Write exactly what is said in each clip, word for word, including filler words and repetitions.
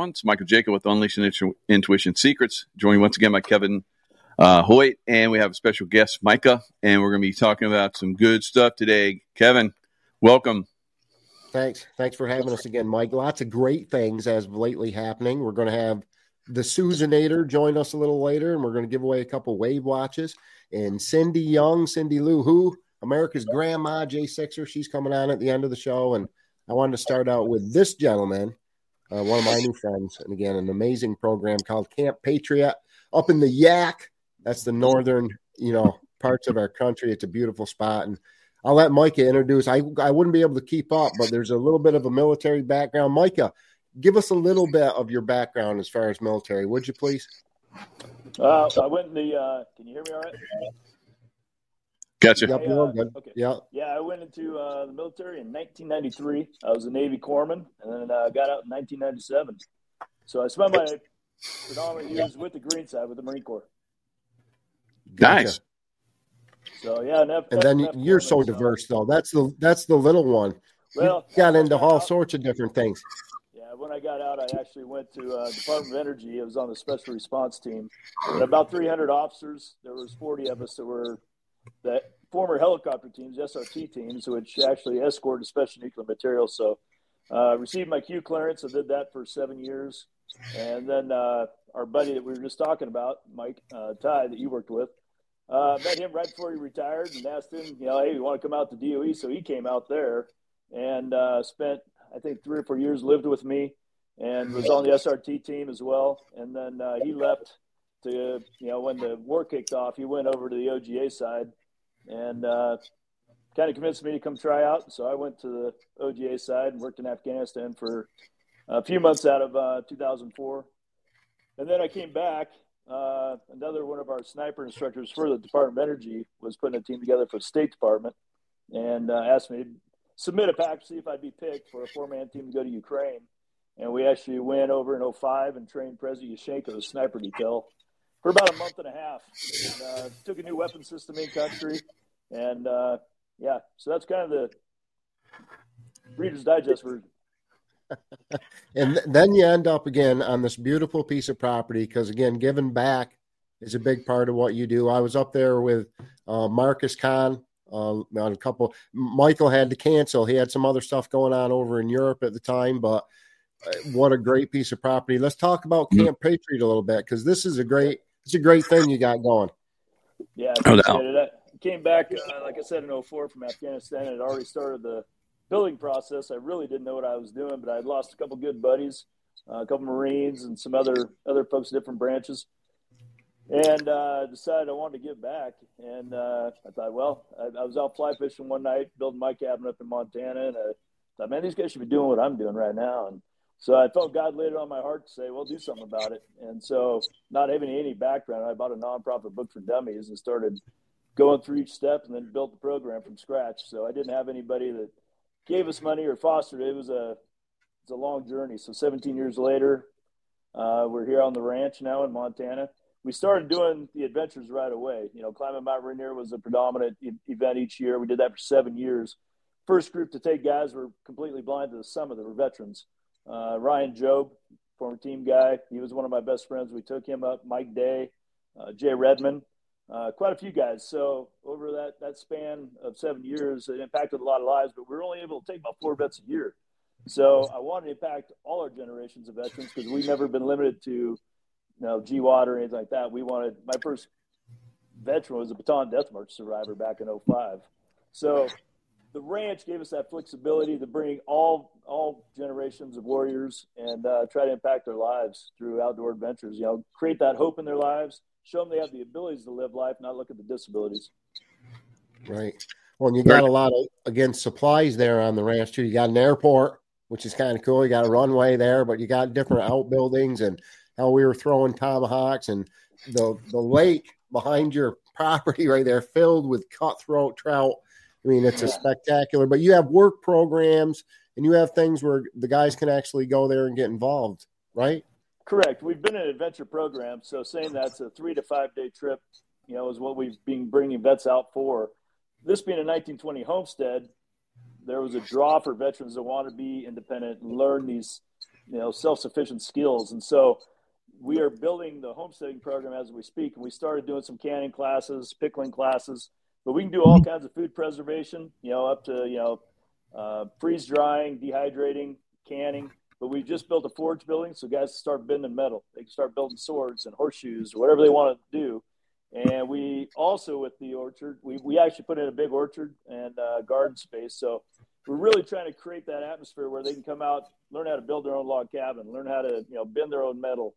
everyone. It's Michael Jacob with Unleashing Intu- Intuition Secrets, joined once again by Kevin uh, Hoyt, and we have a special guest, Micah, and we're going to be talking about some good stuff today. Kevin, welcome. Thanks. Thanks for having us again, Mike. Lots of great things as of lately happening. We're going to have the Susanator join us a little later, and we're going to give away a couple Wave watches. And Cindy Young, Cindy Lou Who, America's Grandma, Jay Sixer, she's coming on at the end of the show. And I wanted to start out with this gentleman, uh, one of my new friends, and again, an amazing program called Camp Patriot up in the Yak. That's the northern, you know, parts of our country. It's a beautiful spot. And I'll let Micah introduce. I, I wouldn't be able to keep up, but there's a little bit of a military background. Micah, give us a little bit of your background as far as military, would you please? Uh, I went in the, uh, can you hear me all right? Gotcha. Yep, I, uh, good. okay. Yeah. Yeah, I went into uh, the military in nineteen ninety-three. I was a Navy corpsman, and then uh, got out in nineteen ninety-seven. So I spent my predominant years with the Green Side, with the Marine Corps. Gotcha. Nice. So, yeah. And, F- And then F- you're corpsman, so diverse, though. That's the that's the little one. Well, you got into all out, sorts of different things. Yeah, when I got out, I actually went to uh, Department of Energy. I was on the special response team. And about three hundred officers. There was forty of us that were the former helicopter teams, S R T teams, which actually escorted special nuclear materials. So uh, received my Q clearance. I did that for seven years. And then uh, our buddy that we were just talking about, Mike uh, Ty, that you worked with, uh, met him right before he retired and asked him, you know, hey, you want to come out to D O E? So he came out there and uh, spent, I think, three or four years, lived with me and was on the S R T team as well. And then uh, he left to, you know, when the war kicked off, he went over to the O G A side and uh, kind of convinced me to come try out. So I went to the O G A side and worked in Afghanistan for a few months out of uh, two thousand four. And then I came back. Uh, another one of our sniper instructors for the Department of Energy was putting a team together for the State Department and uh, asked me to submit a pack to see if I'd be picked for a four-man team to go to Ukraine. And we actually went over in oh five and trained President Yushchenko's sniper detail for about a month and a half. And, uh, took a new weapon system in country. And, uh, yeah, so that's kind of the Reader's Digest version. And th- then you end up again on this beautiful piece of property because, again, giving back is a big part of what you do. I was up there with uh, Marcus Kahn uh, on a couple. Michael had to cancel. He had some other stuff going on over in Europe at the time, but uh, what a great piece of property. Let's talk about Camp Patriot a little bit because this is a great it's a great thing you got going. Yeah, I appreciate it. I came back, uh, like I said, in oh four from Afghanistan and had already started the building process. I really didn't know what I was doing, but I had lost a couple good buddies, uh, a couple Marines and some other other folks in different branches, and uh, decided I wanted to give back. And uh, I thought, well, I, I was out fly fishing one night, building my cabin up in Montana, and I thought, man, these guys should be doing what I'm doing right now. And so I felt God laid it on my heart to say, well, do something about it. And so not having any background, I bought a nonprofit book for dummies and started going through each step and then built the program from scratch. So I didn't have anybody that gave us money or fostered it. It was a, it's a long journey. So seventeen years later, uh, we're here on the ranch now in Montana. We started doing the adventures right away. You know, climbing Mount Rainier was a predominant e- event each year. We did that for seven years. First group to take guys were completely blind to the summit. They were veterans. Uh, Ryan Job, former team guy. He was one of my best friends. We took him up. Mike Day, uh, Jay Redmond, uh, quite a few guys. So over that, that span of seven years, it impacted a lot of lives, but we were only able to take about four vets a year. So I wanted to impact all our generations of veterans because we've never been limited to, you know, G WAT or anything like that. We wanted, my first veteran was a Bataan Death March survivor back in oh five. So the ranch gave us that flexibility to bring all all generations of warriors and uh, try to impact their lives through outdoor adventures. You know, create that hope in their lives, show them they have the abilities to live life, not look at the disabilities. Right. Well, and you got a lot of, again, supplies there on the ranch, too. You got an airport, which is kind of cool. You got a runway there, but you got different outbuildings and how we were throwing tomahawks and the the lake behind your property right there filled with cutthroat trout. I mean, it's a spectacular, but you have work programs and you have things where the guys can actually go there and get involved, right? Correct. We've been in an adventure program. So saying that's a three to five day trip, you know, is what we've been bringing vets out for. This being a nineteen twenty homestead, there was a draw for veterans that want to be independent and learn these, you know, self-sufficient skills. And so we are building the homesteading program as we speak. And we started doing some canning classes, pickling classes, but we can do all kinds of food preservation, you know, up to, you know, uh, freeze drying, dehydrating, canning. But we just built a forge building, so guys start bending metal. They can start building swords and horseshoes or whatever they want to do. And we also, with the orchard, we, we actually put in a big orchard and uh, garden space. So we're really trying to create that atmosphere where they can come out, learn how to build their own log cabin, learn how to, you know, bend their own metal,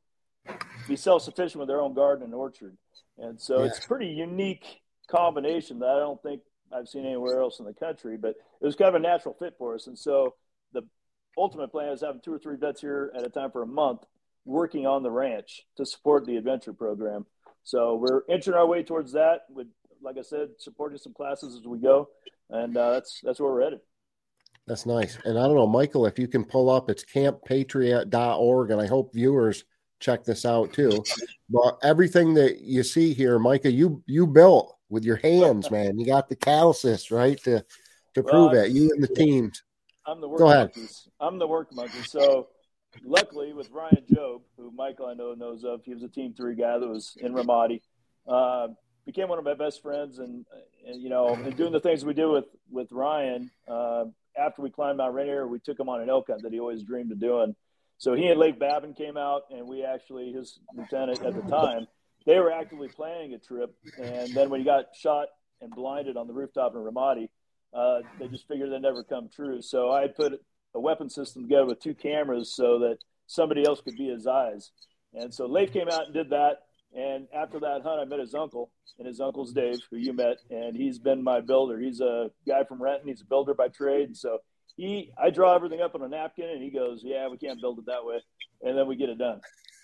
be self-sufficient with their own garden and orchard. And so yeah. It's a pretty unique combination that I don't think I've seen anywhere else in the country, but it was kind of a natural fit for us. And so the ultimate plan is having two or three vets here at a time for a month working on the ranch to support the adventure program. So we're inching our way towards that with, like I said, supporting some classes as we go. And uh, that's, that's where we're headed. That's nice. And I don't know, Michael, if you can pull up, it's camp patriot dot org. And I hope viewers check this out too. But everything that you see here, Micah, you, you built with your hands, man. You got the calluses, right? To, to well, prove it. You and the teams. I'm the work Go ahead. monkeys. I'm the work monkey. So luckily with Ryan Job, who Michael I know knows of, he was a team three guy that was in Ramadi, uh, became one of my best friends. And, and, you know, and doing the things we do with, with Ryan, uh, after we climbed Mount Rainier, we took him on an elk hunt that he always dreamed of doing. So he and Lake Babin came out, and we actually, his lieutenant at the time, they were actively planning a trip. And then when he got shot and blinded on the rooftop in Ramadi, uh, they just figured they'd never come true. So I put a weapon system together with two cameras so that somebody else could be his eyes. And so Leif came out and did that. And after that hunt, I met his uncle, and his uncle's Dave, who you met, and he's been my builder. He's a guy from Renton. He's a builder by trade. And so he, I draw everything up on a napkin, and he goes, yeah, we can't build it that way. And then we get it done.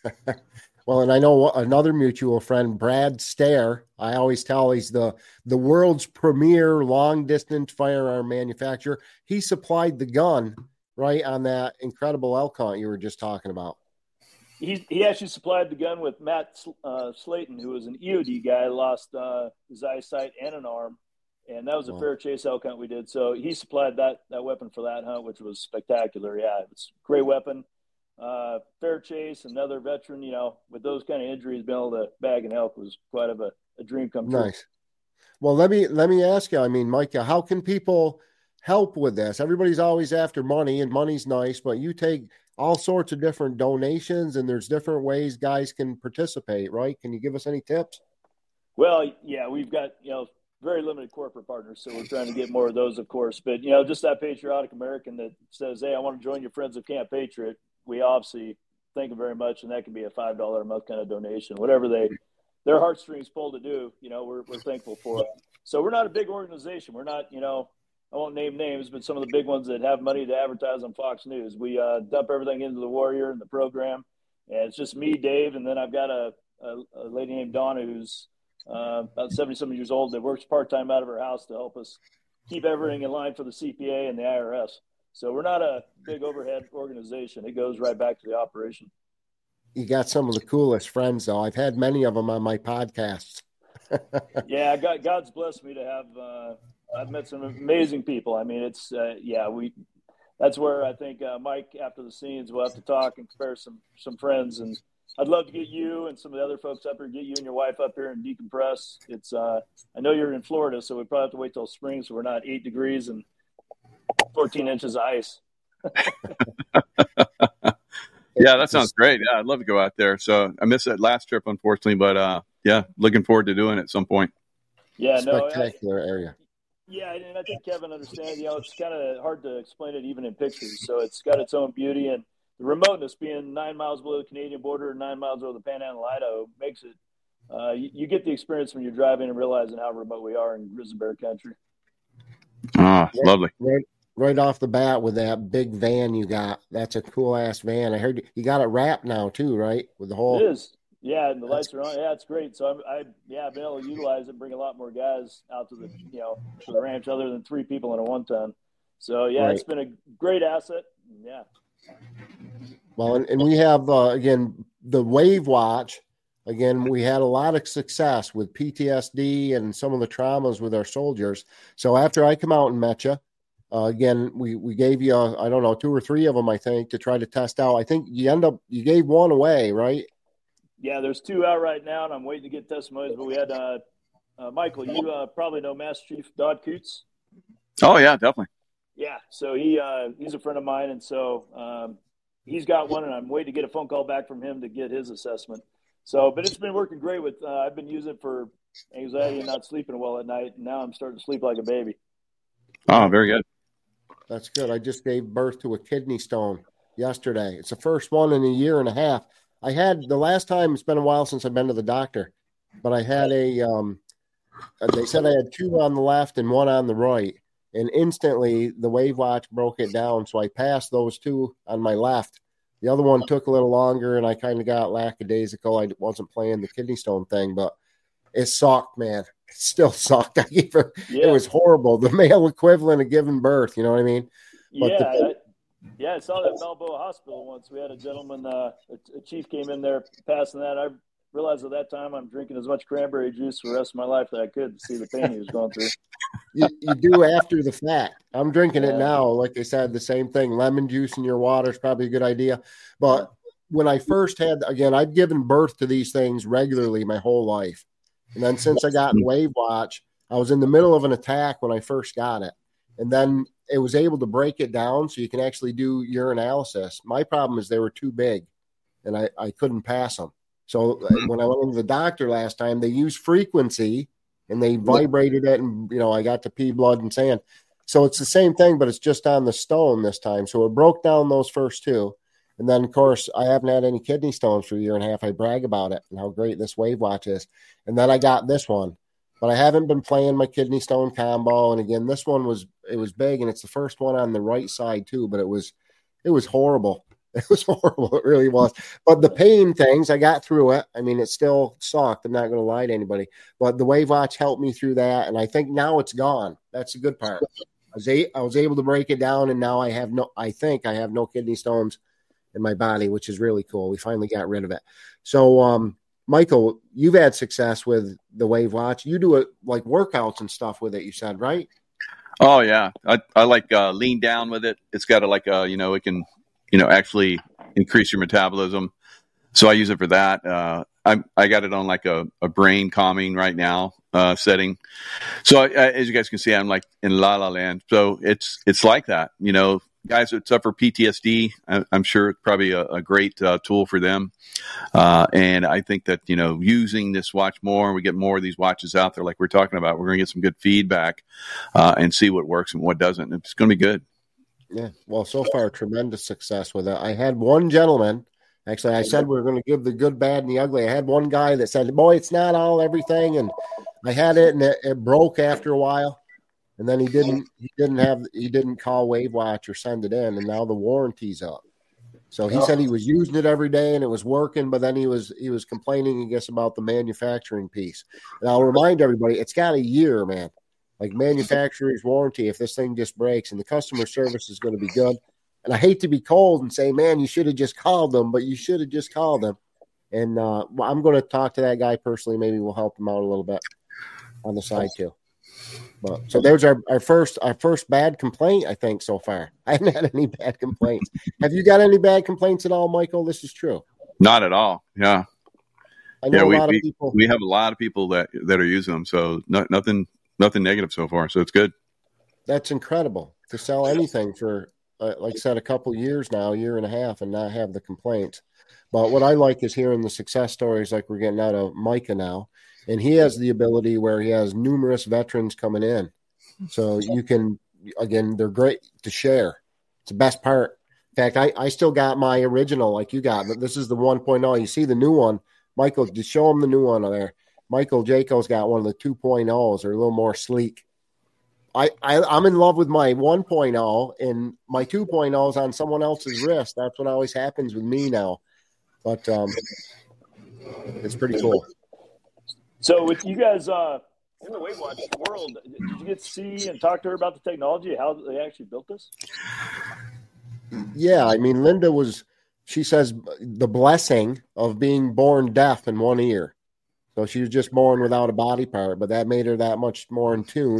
Well, and I know another mutual friend, Brad Stair. I always tell he's the, the world's premier long-distance firearm manufacturer. He supplied the gun, right, on that incredible elk hunt you were just talking about. He he actually supplied the gun with Matt uh, Slayton, who was an E O D guy, lost uh, his eyesight and an arm, and that was a wow. fair chase elk hunt we did. So he supplied that that weapon for that hunt, which was spectacular. Yeah, it's a great weapon. Uh, fair chase, another veteran, you know, with those kind of injuries, being able to bag an elk was quite of a, a dream come true. Nice. Well, let me let me ask you. I mean, Micah, how can people help with this? Everybody's always after money, and money's nice, but you take all sorts of different donations, and there's different ways guys can participate, right? Can you give us any tips? Well, yeah, we've got, you know, very limited corporate partners, so we're trying to get more of those, of course. But, you know, just that patriotic American that says, hey, I want to join your Friends of Camp Patriot, we obviously thank them very much, and that can be a five dollars a month kind of donation. Whatever they their heartstrings pull to do, you know, we're, we're thankful for it. So we're not a big organization. We're not, you know, I won't name names, but some of the big ones that have money to advertise on Fox News. We uh, dump everything into the Warrior and the program. And it's just me, Dave, and then I've got a, a, a lady named Donna who's uh, about seventy-something years old that works part-time out of her house to help us keep everything in line for the C P A and the I R S. So we're not a big overhead organization. It goes right back to the operation. You got some of the coolest friends, though. I've had many of them on my podcasts. Yeah, God, God's blessed me to have uh, – I've met some amazing people. I mean, it's, uh, yeah, we, that's where I think uh, Mike, after the scenes, we'll have to talk and compare some, some friends. And I'd love to get you and some of the other folks up here, get you and your wife up here and decompress. It's, uh, I know you're in Florida, so we probably have to wait till spring. So we're not eight degrees and fourteen inches of ice. Yeah, that sounds great. Yeah, I'd love to go out there. So I missed that last trip, unfortunately, but uh, yeah, looking forward to doing it at some point. Yeah, no, spectacular I, area. Yeah, and I think Kevin understands, you know, it's kind of hard to explain it even in pictures. So it's got its own beauty, and the remoteness being nine miles below the Canadian border and nine miles over the Panhandle of Idaho makes it, uh, you, you get the experience when you're driving and realizing how remote we are in grizzly bear country. Ah, oh, lovely. Right, right off the bat with that big van you got. That's a cool ass van. I heard you got it wrapped now too, right? With the whole. It is. Yeah, and the lights are on. Yeah, it's great. So I'm, I, yeah, I've been able to utilize it and bring a lot more guys out to the, you know, to the ranch other than three people in a one ton. So yeah, right. It's been a great asset. Yeah. Well, and, and we have uh, again the Wave Watch. Again, we had a lot of success with P T S D and some of the traumas with our soldiers. So after I come out and met you, Uh, again, we, we gave you, uh, I don't know, two or three of them, I think, to try to test out. I think you end up, you gave one away, right? Yeah, there's two out right now, and I'm waiting to get testimonies. But we had uh, uh, Michael. You uh, probably know Master Chief Dodd Coots. Oh yeah, definitely. Yeah, so he uh, he's a friend of mine, and so um, he's got one, and I'm waiting to get a phone call back from him to get his assessment. So, but it's been working great. With uh, I've been using it for anxiety and not sleeping well at night, and now I'm starting to sleep like a baby. Oh, very good. That's good. I just gave birth to a kidney stone yesterday. It's the first one in a year and a half. I had the last time, it's been a while since I've been to the doctor, but I had a, um, they said I had two on the left and one on the right. And instantly the Wave Watch broke it down. So I passed those two on my left. The other one took a little longer, and I kind of got lackadaisical. I wasn't playing the kidney stone thing, but it sucked, man. It still sucked. I gave her, yeah. It was horrible. The male equivalent of giving birth, you know what I mean? But yeah, the, I, yeah, I saw that at Balboa Hospital once. We had a gentleman, uh, a, a chief came in there passing that. I realized at that time I'm drinking as much cranberry juice for the rest of my life that I could to see the pain he was going through. You, you do after the fact. I'm drinking yeah. it now. Like I said, the same thing. Lemon juice in your water is probably a good idea. But when I first had, again, I'd given birth to these things regularly my whole life. And then since I got Wave Watch, I was in the middle of an attack when I first got it. And then it was able to break it down so you can actually do urinalysis. My problem is they were too big, and I, I couldn't pass them. So when I went into the doctor last time, they used frequency, and they vibrated it, and, you know, I got to pee, blood, and sand. So it's the same thing, but it's just on the stone this time. So it broke down those first two. And then, of course, I haven't had any kidney stones for a year and a half. I brag about it and how great this Wave Watch is. And then I got this one. But I haven't been playing my kidney stone combo. And, again, this one was – it was big, and it's the first one on the right side too. But it was it was horrible. It was horrible. It really was. But the pain things, I got through it. I mean, it still sucked. I'm not going to lie to anybody. But the Wave Watch helped me through that, and I think now it's gone. That's the good part. I was, a- I was able to break it down, and now I have no – I think I have no kidney stones in my body, which is really cool. We finally got rid of it. So, um, Michael, you've had success with the Wave Watch. You do it like workouts and stuff with it, you said, right? Oh yeah. I, I like, uh, lean down with it. It's got a, like, a, you know, it can, you know, actually increase your metabolism. So I use it for that. Uh, I, I got it on like a, a brain calming right now, uh, setting. So I, I, as you guys can see, I'm like in La La Land. So it's, it's like that, you know, guys that suffer P T S D, I, I'm sure it's probably a, a great uh, tool for them. Uh, and I think that, you know, using this watch more, we get more of these watches out there like we're talking about, we're going to get some good feedback uh, and see what works and what doesn't. It's going to be good. Yeah. Well, so far, tremendous success with it. I had one gentleman, actually, I said we were going to give the good, bad, and the ugly. I had one guy that said, boy, it's not all everything. And I had it, and it, it broke after a while. And then he didn't, he didn't have, he didn't call Wave Watch or send it in, and now the warranty's up. So he oh. said he was using it every day and it was working, but then he was, he was complaining, I guess, about the manufacturing piece. And I'll remind everybody, it's got a year, man, like manufacturer's warranty. If this thing just breaks, and the customer service is going to be good. And I hate to be cold and say, man, you should have just called them, but you should have just called them. And uh, I'm going to talk to that guy personally. Maybe we'll help him out a little bit on the side too. But so there's our, our first our first bad complaint, I think, so far. I haven't had any bad complaints. Have you got any bad complaints at all, Michael? This is true. Not at all. Yeah. I know yeah, a we, lot we, of people. We have a lot of people that, that are using them. So no, nothing nothing negative so far. So it's good. That's incredible to sell anything for, uh, like I said, a couple years now, a year and a half, and not have the complaints. But what I like is hearing the success stories like we're getting out of Micah now. And he has the ability where he has numerous veterans coming in. So you can, again, they're great to share. It's the best part. In fact, I, I still got my original like you got, but this is the one point oh. You see the new one. Michael, just show him the new one there. Michael Jaco's got one of the two point ohs. They're a little more sleek. I, I, I'm in love with my one point oh, and my two point oh is on someone else's wrist. That's what always happens with me now. But um, it's pretty cool. So with you guys uh, in the Wave Watch world, did you get to see and talk to her about the technology, how they actually built this? Yeah, I mean, Linda was, she says, the blessing of being born deaf in one ear. So she was just born without a body part, but that made her that much more in tune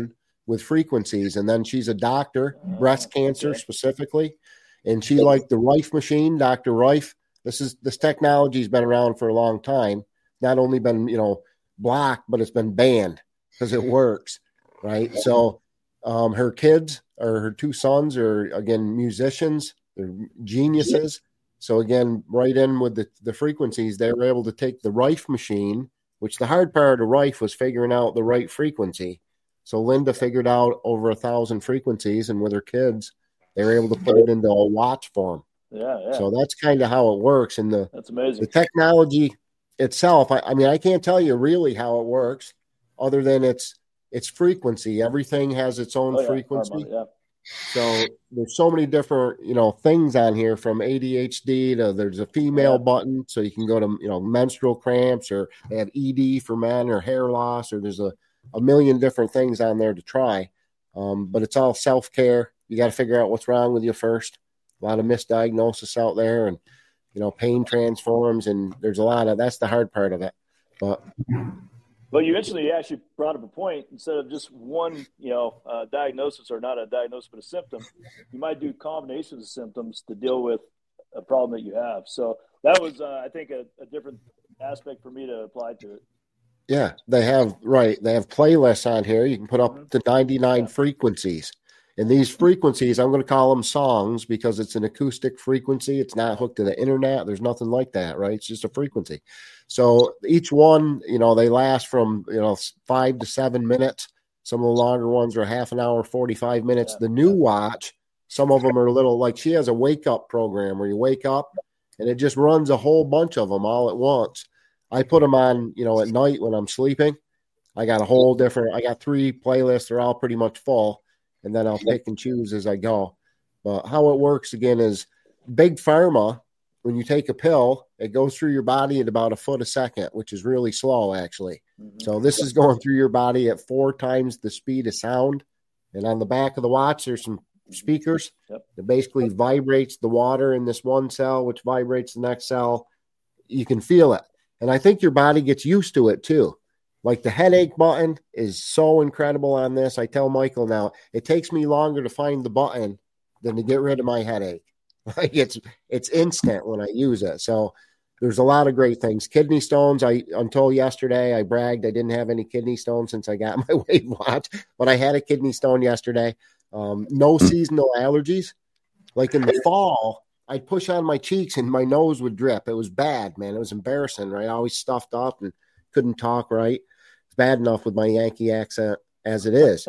with frequencies. And then she's a doctor, breast cancer specifically. And she liked the Rife machine, Doctor Rife. This is this technology's been around for a long time. Not only been, you know, blocked, but it's been banned because it works, right? So um, her kids or her two sons are, again, musicians. They're geniuses. So, again, right in with the, the frequencies, they were able to take the Rife machine, which the hard part of Rife was figuring out the right frequency. So Linda figured out over a thousand frequencies, and with her kids, they were able to put it into a watch form. Yeah, yeah. So that's kind of how it works. And the, that's amazing. The technology itself, I, I mean, I can't tell you really how it works other than it's it's frequency. Everything has its own oh, yeah. frequency. Harmony, yeah. So there's so many different, you know, things on here, from A D H D to there's a female yeah. button. So you can go to, you know, menstrual cramps, or they have E D for men, or hair loss, or there's a, a million different things on there to try. Um, but it's all self-care. You got to figure out what's wrong with you first. A lot of misdiagnosis out there, and, you know, pain transforms, and there's a lot of, that's the hard part of it. But Well, you instantly actually brought up a point. Instead of just one, you know, uh, diagnosis, or not a diagnosis, but a symptom, you might do combinations of symptoms to deal with a problem that you have. So that was, uh, I think, a, a different aspect for me to apply to it. Yeah, they have, right. They have playlists on here. You can put up Mm-hmm. to ninety-nine yeah. frequencies. And these frequencies, I'm going to call them songs because it's an acoustic frequency. It's not hooked to the internet. There's nothing like that, right? It's just a frequency. So each one, you know, they last from, you know, five to seven minutes. Some of the longer ones are half an hour, forty-five minutes. Yeah. The new watch, some of them are a little, like she has a wake up program where you wake up and it just runs a whole bunch of them all at once. I put them on, you know, at night when I'm sleeping. I got a whole different, I got three playlists. They're all pretty much full. And then I'll pick and choose as I go. But how it works, again, is Big Pharma, when you take a pill, it goes through your body at about a foot a second, which is really slow, actually. Mm-hmm. So this is going through your body at four times the speed of sound. And on the back of the watch, there's some speakers yep. that basically vibrates the water in this one cell, which vibrates the next cell. You can feel it. And I think your body gets used to it, too. Like the headache button is so incredible on this. I tell Michael now, it takes me longer to find the button than to get rid of my headache. Like it's it's instant when I use it. So there's a lot of great things. Kidney stones, I until yesterday, I bragged I didn't have any kidney stones since I got my weight watch, but I had a kidney stone yesterday. Um, no seasonal allergies. Like in the fall, I'd push on my cheeks and my nose would drip. It was bad, man. It was embarrassing, right? I always stuffed up and couldn't talk right. It's bad enough with my Yankee accent as it is.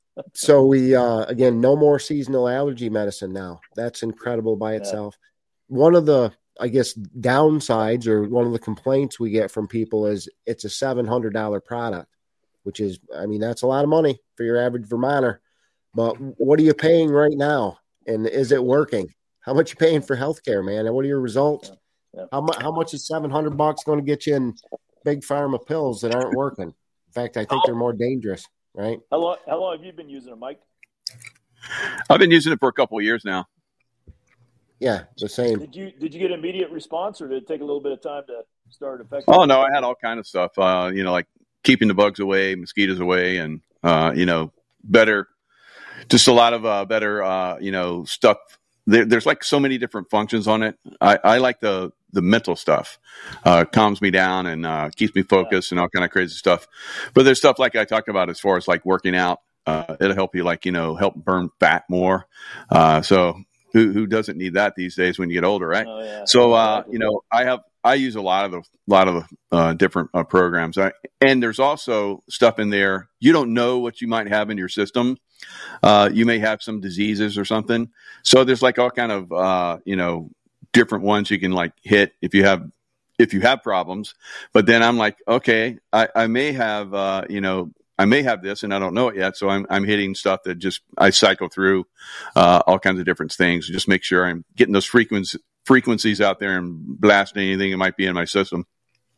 So we, uh, again, no more seasonal allergy medicine now. That's incredible by itself. Yeah. One of the, I guess, downsides or one of the complaints we get from people is it's a seven hundred dollars product, which is, I mean, that's a lot of money for your average Vermonter. But what are you paying right now? And is it working? How much you paying for healthcare, man? And what are your results? Yeah. Yeah. How, mu- how much is seven hundred bucks going to get you in Big Pharma pills that aren't working? In fact, I think they're more dangerous, right? How long, how long have you been using it, Mike? I've been using it for a couple of years now. Yeah, the same. Did you did you get immediate response, or did it take a little bit of time to start affecting? Oh, no, I had all kind of stuff, uh, you know, like keeping the bugs away, mosquitoes away, and, uh, you know, better, just a lot of uh, better, uh, you know, stuff. There, there's like so many different functions on it. I, I like the, the mental stuff, uh, calms me down and uh, keeps me focused yeah. and all kind of crazy stuff. But there's stuff like I talked about as far as like working out. Uh, it'll help you like, you know, help burn fat more. Uh, so who, who doesn't need that these days when you get older, right? Oh, yeah. So, uh, you know, I have, I use a lot of the, lot of the uh, different uh, programs. I, and there's also stuff in there. You don't know what you might have in your system. Uh, you may have some diseases or something. So there's like all kind of, uh, you know, different ones you can like hit if you have, if you have problems. But then I'm like, okay, I, I may have, uh, you know, I may have this and I don't know it yet. So I'm, I'm hitting stuff that just, I cycle through, uh, all kinds of different things. Just make sure I'm getting those frequencies, frequencies out there and blasting anything that might be in my system.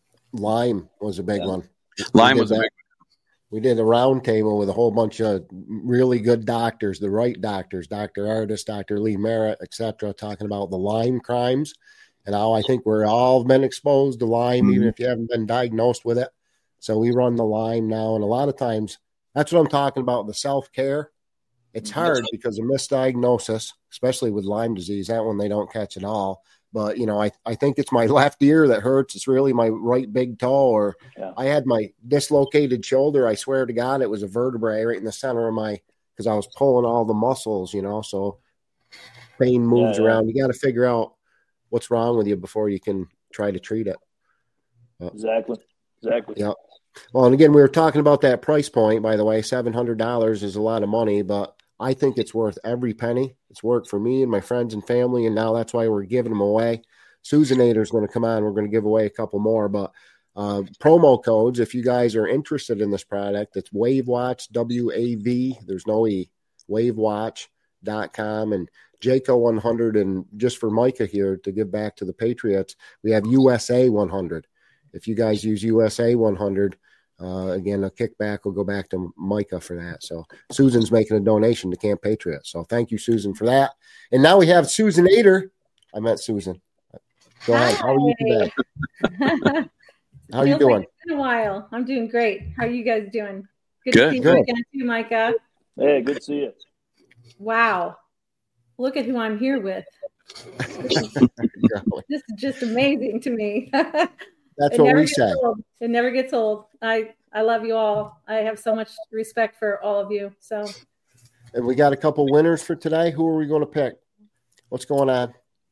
Lyme was a big yeah. one. Lyme was that. a big one. We did a round table with a whole bunch of really good doctors, the right doctors, Doctor Artis, Doctor Lee Merritt, et cetera, talking about the Lyme crimes and how I think we're all been exposed to Lyme, mm-hmm. even if you haven't been diagnosed with it. So we run the Lyme now, and a lot of times That's what I'm talking about, the self-care. It's hard because of misdiagnosis, especially with Lyme disease. That one they don't catch at all. But, you know, I, I think it's my left ear that hurts. It's really my right big toe. Or yeah. I had my dislocated shoulder. I swear to God, it was a vertebrae right in the center of my – because I was pulling all the muscles, you know. So pain moves yeah, yeah. around. You got to figure out what's wrong with you before you can try to treat it. But, exactly. Exactly. Yeah. Well, and again, we were talking about that price point, by the way. seven hundred dollars is a lot of money, but I think it's worth every penny. It's worked for me and my friends and family, and now that's why we're giving them away. Susanator is going to come on. We're going to give away a couple more, but uh, promo codes, if you guys are interested in this product, it's WaveWatch, W A V, there's no E, wavewatch dot com, and Jayco one hundred, and just for Micah here to give back to the Patriots, we have U S A one hundred. If you guys use U S A one hundred, Uh, again, a kickback will go back to Micah for that. So Susan's making a donation to Camp Patriot. So thank you, Susan, for that. And now we have Susanator. I met Susan. Go Hi. ahead. How are you today? How are you doing? Like it's been a while. I'm doing great. How are you guys doing? Good, good to see good. you again too, Micah. Hey, good to see you. Wow. Look at who I'm here with. This is, this is just amazing to me. That's it what we say. Old. It never gets old. I, I love you all. I have so much respect for all of you. So, and we got a couple winners for today. Who are we going to pick? What's going on?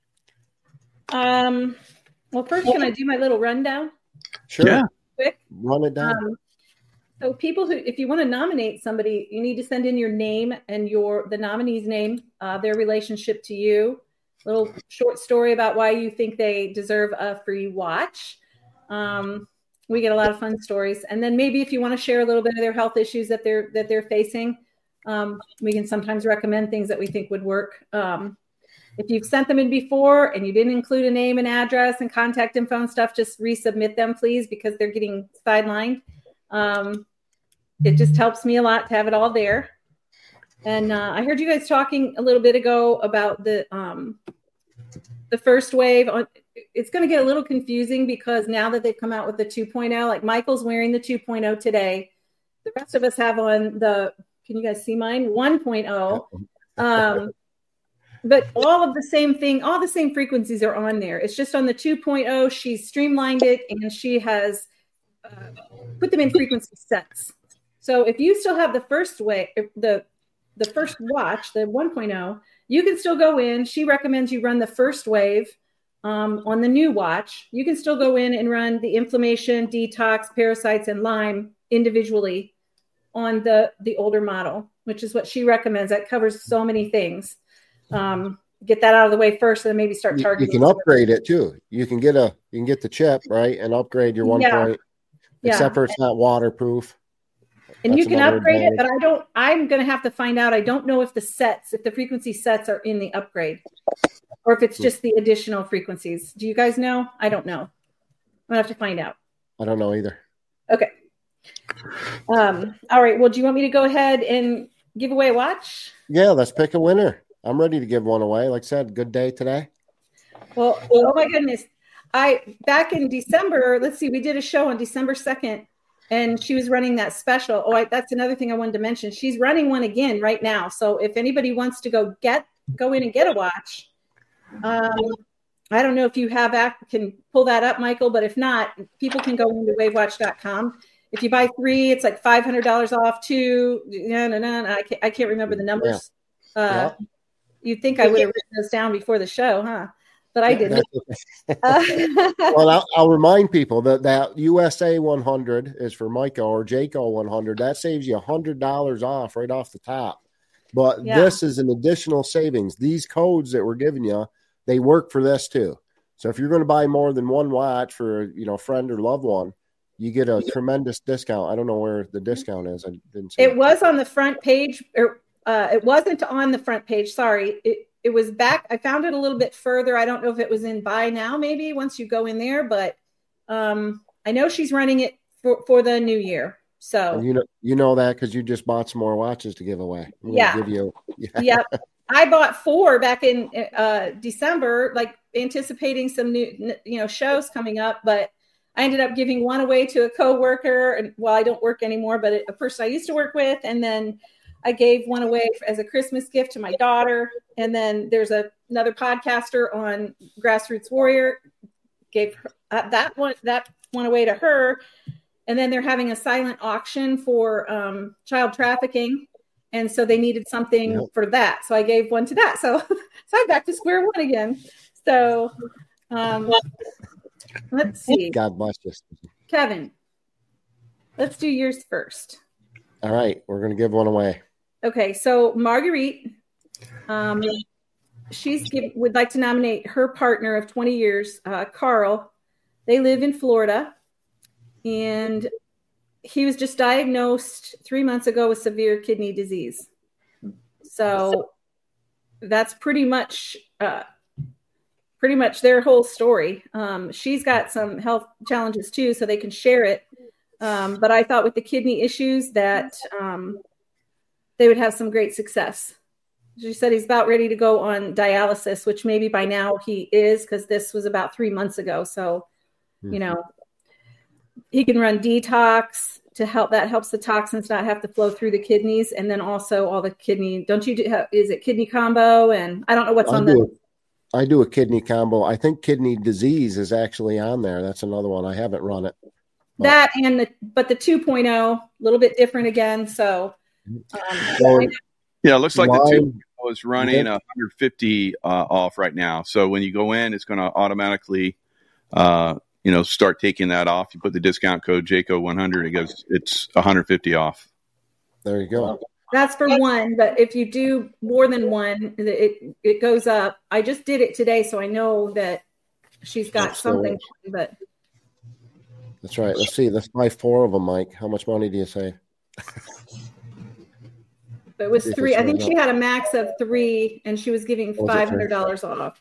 Um. Well, first, can I do my little rundown? Sure. Yeah. Quick. Run it down. Um, so, people who, if you want to nominate somebody, you need to send in your name and your the nominee's name, uh, their relationship to you. A little short story about why you think they deserve a free watch. Um, we get a lot of fun stories, and then maybe if you want to share a little bit of their health issues that they're that they're facing, um, we can sometimes recommend things that we think would work. Um, if you've sent them in before and you didn't include a name and address and contact info and stuff, just resubmit them, please, because they're getting sidelined. Um, it just helps me a lot to have it all there. And uh, I heard you guys talking a little bit ago about the um, the first wave on. It's going to get a little confusing because now that they've come out with the two point oh, like Michael's wearing the two point oh today. The rest of us have on the, can you guys see mine? one point oh. Um, but all of the same thing, all the same frequencies are on there. It's just on the two point oh, she's streamlined it and she has uh, put them in frequency sets. So if you still have the first way, the, the first watch, the one point oh, you can still go in. She recommends you run the first wave. Um, on the new watch, you can still go in and run the inflammation, detox, parasites, and Lyme individually on the, the older model, which is what she recommends. That covers so many things. Um, get that out of the way first, and then maybe start targeting. You can upgrade it too. You can get a you can get the chip, right, and upgrade your one yeah. point. Except yeah. for it's not waterproof. And That's you can upgrade advantage. it, but I don't. I'm going to have to find out. I don't know if the sets, if the frequency sets are in the upgrade. Or if it's just the additional frequencies. Do you guys know? I don't know. I'm going to have to find out. I don't know either. Okay. Um, all right. Well, do you want me to go ahead and give away a watch? Yeah, let's pick a winner. I'm ready to give one away. Like I said, good day today. Well, oh my goodness. I back in December, let's see, we did a show on December second, and she was running that special. Oh, I, that's another thing I wanted to mention. She's running one again right now. So if anybody wants to go get go in and get a watch, Um, I don't know if you have act can pull that up, Michael, but if not, people can go into wavewatch dot com. If you buy three, it's like five hundred dollars off two. No, no, no, I can't, I can't remember the numbers. Yeah. Uh, yeah. You'd think I would have written those down before the show, huh? But I didn't. uh, well, I'll, I'll remind people that that U S A one hundred is for Micah or Jayco one hundred. That saves you one hundred dollars off right off the top. But yeah. this is an additional savings. These codes that we're giving you, they work for this too. So if you're going to buy more than one watch for, you know, friend or loved one, you get a tremendous discount. I don't know where the discount is. I didn't see it. It was on the front page, or uh, it wasn't on the front page. Sorry. It it was back. I found it a little bit further. I don't know if it was in buy now, maybe once you go in there, but um, I know she's running it for, for the new year. So and you know, you know that because you just bought some more watches to give away. I'm yeah. Give you, yeah. Yep. I bought four back in uh, December, like anticipating some new, you know, shows coming up, but I ended up giving one away to a coworker, and well, I don't work anymore, but a person I used to work with, and then I gave one away as a Christmas gift to my daughter. And then there's a, another podcaster on Grassroots Warrior, gave her, uh, that one that one away to her. And then they're having a silent auction for um, child trafficking. And so they needed something yep. for that. So I gave one to that. So, so I'm back to square one again. So um, let's see. God bless you. Kevin, let's do yours first. All right. We're going to give one away. Okay. So Marguerite, um, she's give, would like to nominate her partner of twenty years, uh, Carl. They live in Florida. And he was just diagnosed three months ago with severe kidney disease. So that's pretty much uh, pretty much their whole story. Um, she's got some health challenges too, so they can share it. Um, but I thought with the kidney issues that um, they would have some great success. She said he's about ready to go on dialysis, which maybe by now he is, because this was about three months ago. So, mm-hmm. you know, he can run detox to help. That helps the toxins not have to flow through the kidneys. And then also all the kidney, don't you do, is it kidney combo? And I don't know what's I on do the. A, I do a kidney combo. I think kidney disease is actually on there. That's another one. I haven't run it. But. That and the, but the two point oh, a little bit different again. So. Um, well, yeah, it looks like line, the two point oh is running yeah. one hundred fifty uh, off right now. So when you go in, it's going to automatically, uh, you know, start taking that off. You put the discount code J C O one hundred, it goes, it's one hundred fifty off. There you go. That's for one, but if you do more than one, it it goes up. I just did it today, so I know that she's got That's something. So, but that's right. Let's see. Let's buy four of them, Mike. How much money do you save? It was three. I think she had a max of three, and she was giving five hundred dollars off.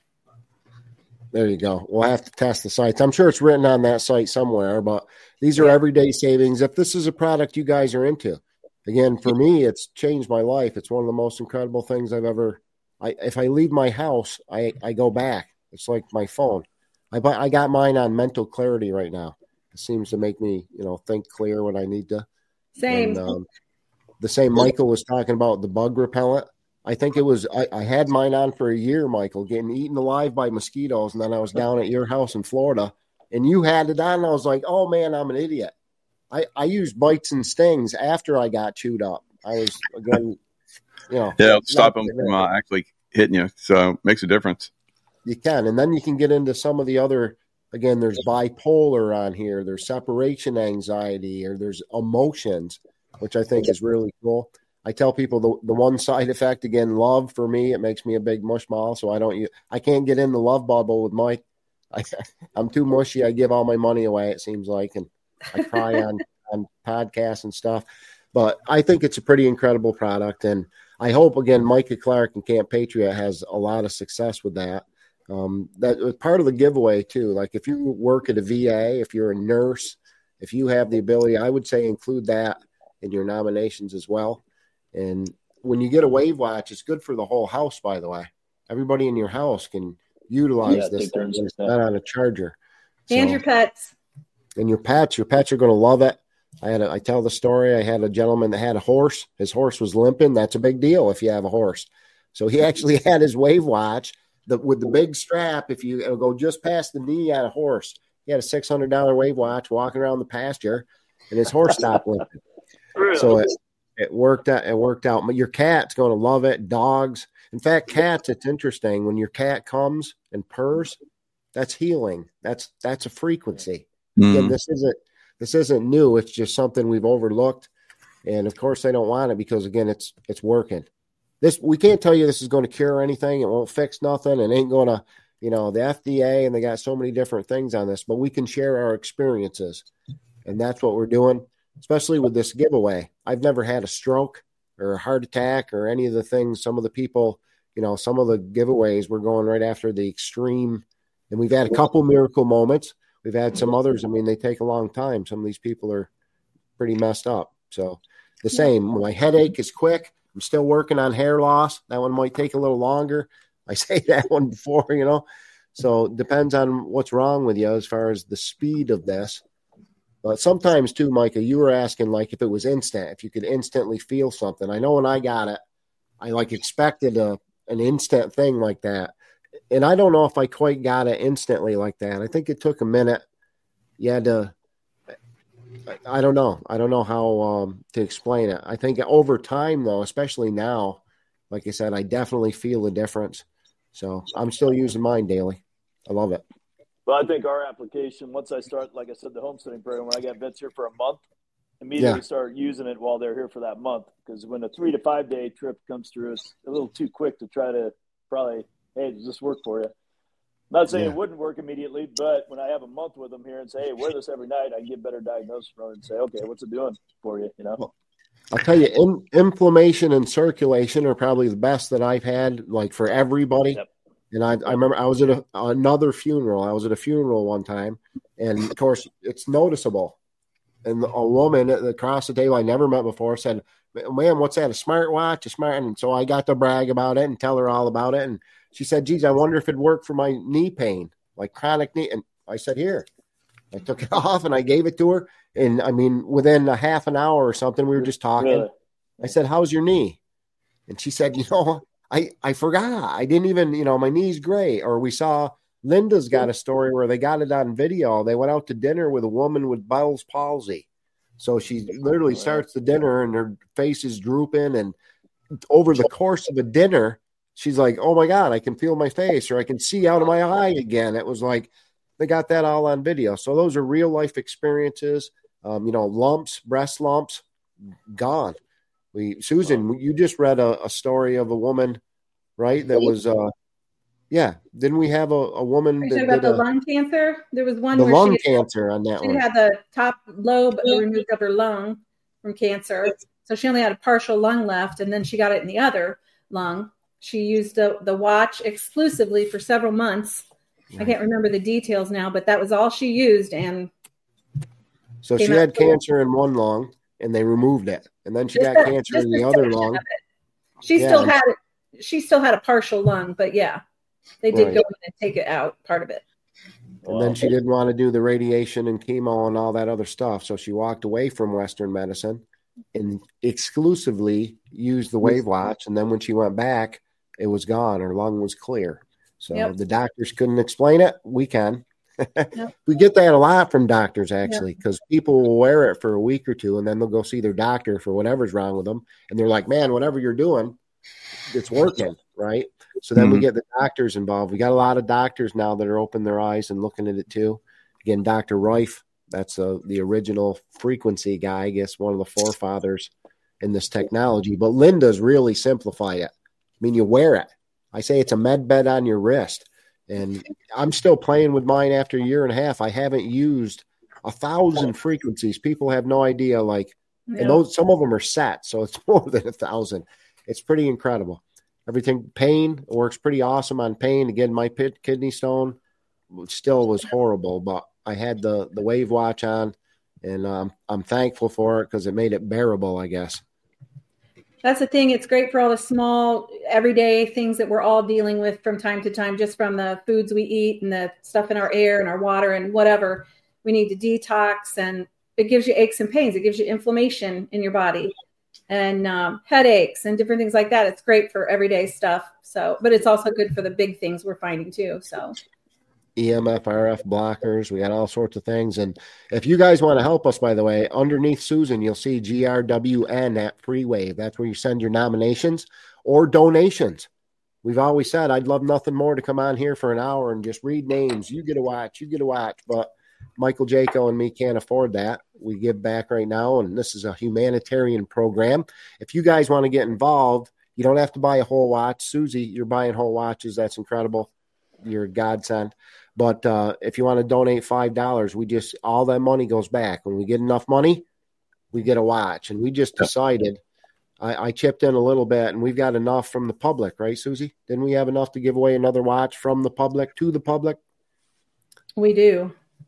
There you go. We'll have to test the sites. I'm sure it's written on that site somewhere, but these are everyday savings. If this is a product you guys are into, again, for me, it's changed my life. It's one of the most incredible things I've ever. I if I leave my house, I, I go back. It's like my phone. I I got mine on mental clarity right now. It seems to make me, you know, think clear when I need to. Same. And, um, the same Michael was talking about the bug repellent. I think it was, I, I had mine on for a year, Michael, getting eaten alive by mosquitoes. And then I was down at your house in Florida and you had it on. And I was like, oh man, I'm an idiot. I, I used bites and stings after I got chewed up. I was, again, you know. Yeah, stop them from uh, actually hitting you. So it makes a difference. You can. And then you can get into some of the other, again, there's bipolar on here. There's separation anxiety, or there's emotions, which I think is really cool. I tell people the, the one side effect, again, love for me, it makes me a big mushmouth. So I don't, I can't get in the love bubble with Mike. I, I'm too mushy. I give all my money away, it seems like, and I cry on, on podcasts and stuff. But I think it's a pretty incredible product. And I hope, again, Micah Clark and Camp Patriot has a lot of success with that. Um, that was part of the giveaway too. Like if you work at a V A, if you're a nurse, if you have the ability, I would say include that in your nominations as well. And when you get a Wave Watch, it's good for the whole house, by the way. Everybody in your house can utilize yeah, this thing. It's not on a charger. And so, your pets. And your pets. Your pets are going to love it. I had a, I tell the story. I had a gentleman that had a horse. His horse was limping. That's a big deal if you have a horse. So he actually had his Wave Watch the, with the big strap. If you it'll go just past the knee on a horse. He had a six hundred dollars Wave Watch walking around the pasture, and his horse stopped limping. Really? So it, it worked out. It worked out. But your cat's going to love it. Dogs. In fact, cats, it's interesting. When your cat comes and purrs, that's healing. That's that's a frequency. Mm. Again, this isn't this isn't new. It's just something we've overlooked. And of course they don't want it because again, it's it's working. This we can't tell you this is going to cure anything. It won't fix nothing. It ain't going to, you know, the F D A, and they got so many different things on this, but we can share our experiences. And that's what we're doing, especially with this giveaway. I've never had a stroke or a heart attack or any of the things. Some of the people, you know, some of the giveaways we're going right after the extreme. And we've had a couple miracle moments. We've had some others. I mean, they take a long time. Some of these people are pretty messed up. So the same. My headache is quick. I'm still working on hair loss. That one might take a little longer. I say that one before, you know, So it depends on what's wrong with you as far as the speed of this. But sometimes too, Micah, you were asking like if it was instant, if you could instantly feel something. I know when I got it, I like expected a an instant thing like that. And I don't know if I quite got it instantly like that. I think it took a minute. You had to, I don't know. I don't know how um, to explain it. I think over time though, especially now, like I said, I definitely feel a difference. So I'm still using mine daily. I love it. Well, I think our application, once I start, like I said, the homesteading program, when I got vets here for a month, immediately yeah. start using it while they're here for that month. Because when a three to five day trip comes through, it's a little too quick to try to probably, hey, does this work for you? I'm not saying yeah. it wouldn't work immediately, but when I have a month with them here and say, hey, wear this every night, I can get better diagnosis from it and say, okay, what's it doing for you? You know? Well, I'll tell you, in, inflammation and circulation are probably the best that I've had, like for everybody. Yep. And I, I remember I was at a, another funeral. I was at a funeral one time, and of course, it's noticeable. And a woman across the table I never met before said, "Man, what's that? A smartwatch? A smart?" And so I got to brag about it and tell her all about it. And she said, "Geez, I wonder if it'd work for my knee pain, like chronic knee." And I said, "Here." I took it off and I gave it to her. And I mean, within a half an hour or something, we were just talking. Really? I said, "How's your knee?" And she said, "You know, I, I forgot. I didn't even, you know, my knee's great." Or we saw Linda's got a story where they got it on video. They went out to dinner with a woman with Bell's palsy. So she literally starts the dinner and her face is drooping. And over the course of a dinner, she's like, "Oh my God, I can feel my face, or I can see out of my eye again." It was like, they got that all on video. So those are real life experiences. Um, you know, lumps, breast lumps, gone. We, Susan, you just read a, a story of a woman, right? That was, uh, yeah. Didn't we have a, a woman Are you that talking about did the a, lung cancer? There was one the where lung she had, cancer on that she one. had the top lobe removed of her lung from cancer. So she only had a partial lung left, and then she got it in the other lung. She used the, the watch exclusively for several months. Right. I can't remember the details now, but that was all she used. And so she had cancer in one lung, and they removed it, and then she got a, cancer in the other lung. She yeah. still had it. She still had a partial lung, but yeah, they did right. go in and take it out, part of it. And then she didn't want to do the radiation and chemo and all that other stuff, so she walked away from Western medicine and exclusively used the Wave Watch. And then when she went back, it was gone. Her lung was clear. So yep. the doctors couldn't explain it. We can. Yep. We get that a lot from doctors, actually, because yep. people will wear it for a week or two, and then they'll go see their doctor for whatever's wrong with them. And they're like, "Man, whatever you're doing, it's working," right? So then mm-hmm. we get the doctors involved. We got a lot of doctors now that are opening their eyes and looking at it too. Again, Doctor Reif, that's uh, the original frequency guy, I guess one of the forefathers in this technology. But Linda's really simplified it. I mean, you wear it. I say it's a med bed on your wrist. And I'm still playing with mine after a year and a half. I haven't used a thousand frequencies. People have no idea, like, yeah. and those, some of them are set, so it's more than a thousand. It's pretty incredible. Everything, pain works pretty awesome on pain. Again, my pit, kidney stone still was horrible, but I had the, the Wave Watch on, and um, I'm thankful for it because it made it bearable, I guess. That's the thing. It's great for all the small, everyday things that we're all dealing with from time to time, just from the foods we eat and the stuff in our air and our water and whatever. We need to detox, and it gives you aches and pains. It gives you inflammation in your body and um, headaches and different things like that. It's great for everyday stuff. So, but it's also good for the big things we're finding too. So. E M F, R F blockers. We got all sorts of things. And if you guys want to help us, by the way, underneath Susan, you'll see G R W N at FreeWave. That's where you send your nominations or donations. We've always said, I'd love nothing more to come on here for an hour and just read names. You get a watch, you get a watch. But Michael Jaco and me can't afford that. We give back right now, and this is a humanitarian program. If you guys want to get involved, you don't have to buy a whole watch. Susie, you're buying whole watches. That's incredible. You're a godsend. But uh, if you want to donate five dollars, we just, all that money goes back. When we get enough money, we get a watch. And we just decided, I, I chipped in a little bit, and we've got enough from the public, right, Susie? Didn't we have enough to give away another watch from the public to the public? We do.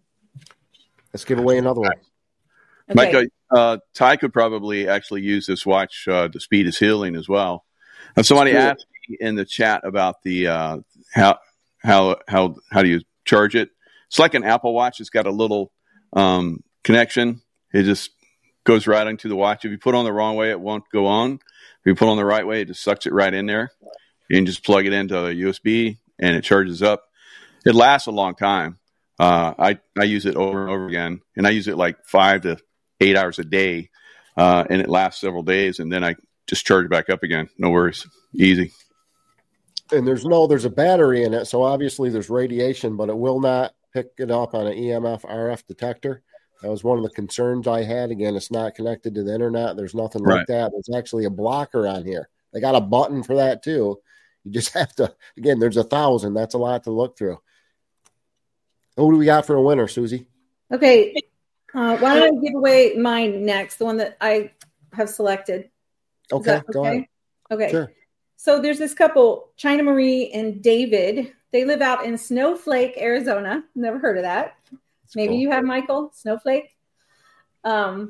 Let's give away another one. Okay. Micah, uh, Ty could probably actually use this watch uh, to speed his healing as well. And somebody asked me in the chat about the uh, how how how how do you charge it? It's like an Apple Watch. It's got a little um, connection. It just goes right into the watch. If you put it on the wrong way, it won't go on. If you put it on the right way, it just sucks it right in there. You can just plug it into a U S B and it charges up. It lasts a long time. Uh, I, I use it over and over again, and I use it like five to eight hours a day, uh, and it lasts several days, and then I just charge it back up again. No worries. Easy. And there's no, there's a battery in it, so obviously there's radiation, but it will not pick it up on an E M F R F detector. That was one of the concerns I had. Again, it's not connected to the internet. There's nothing Right. like that. There's actually a blocker on here. They got a button for that too. You just have to, again, there's a thousand. That's a lot to look through. Who do we got for a winner, Susie? Okay. Uh, why don't I give away mine next, the one that I have selected? Is Okay, that go ahead. Okay. Sure. So there's this couple, China Marie and David. They live out in Snowflake, Arizona. Never heard of that. That's Maybe cool. you have, Michael, Snowflake. Um,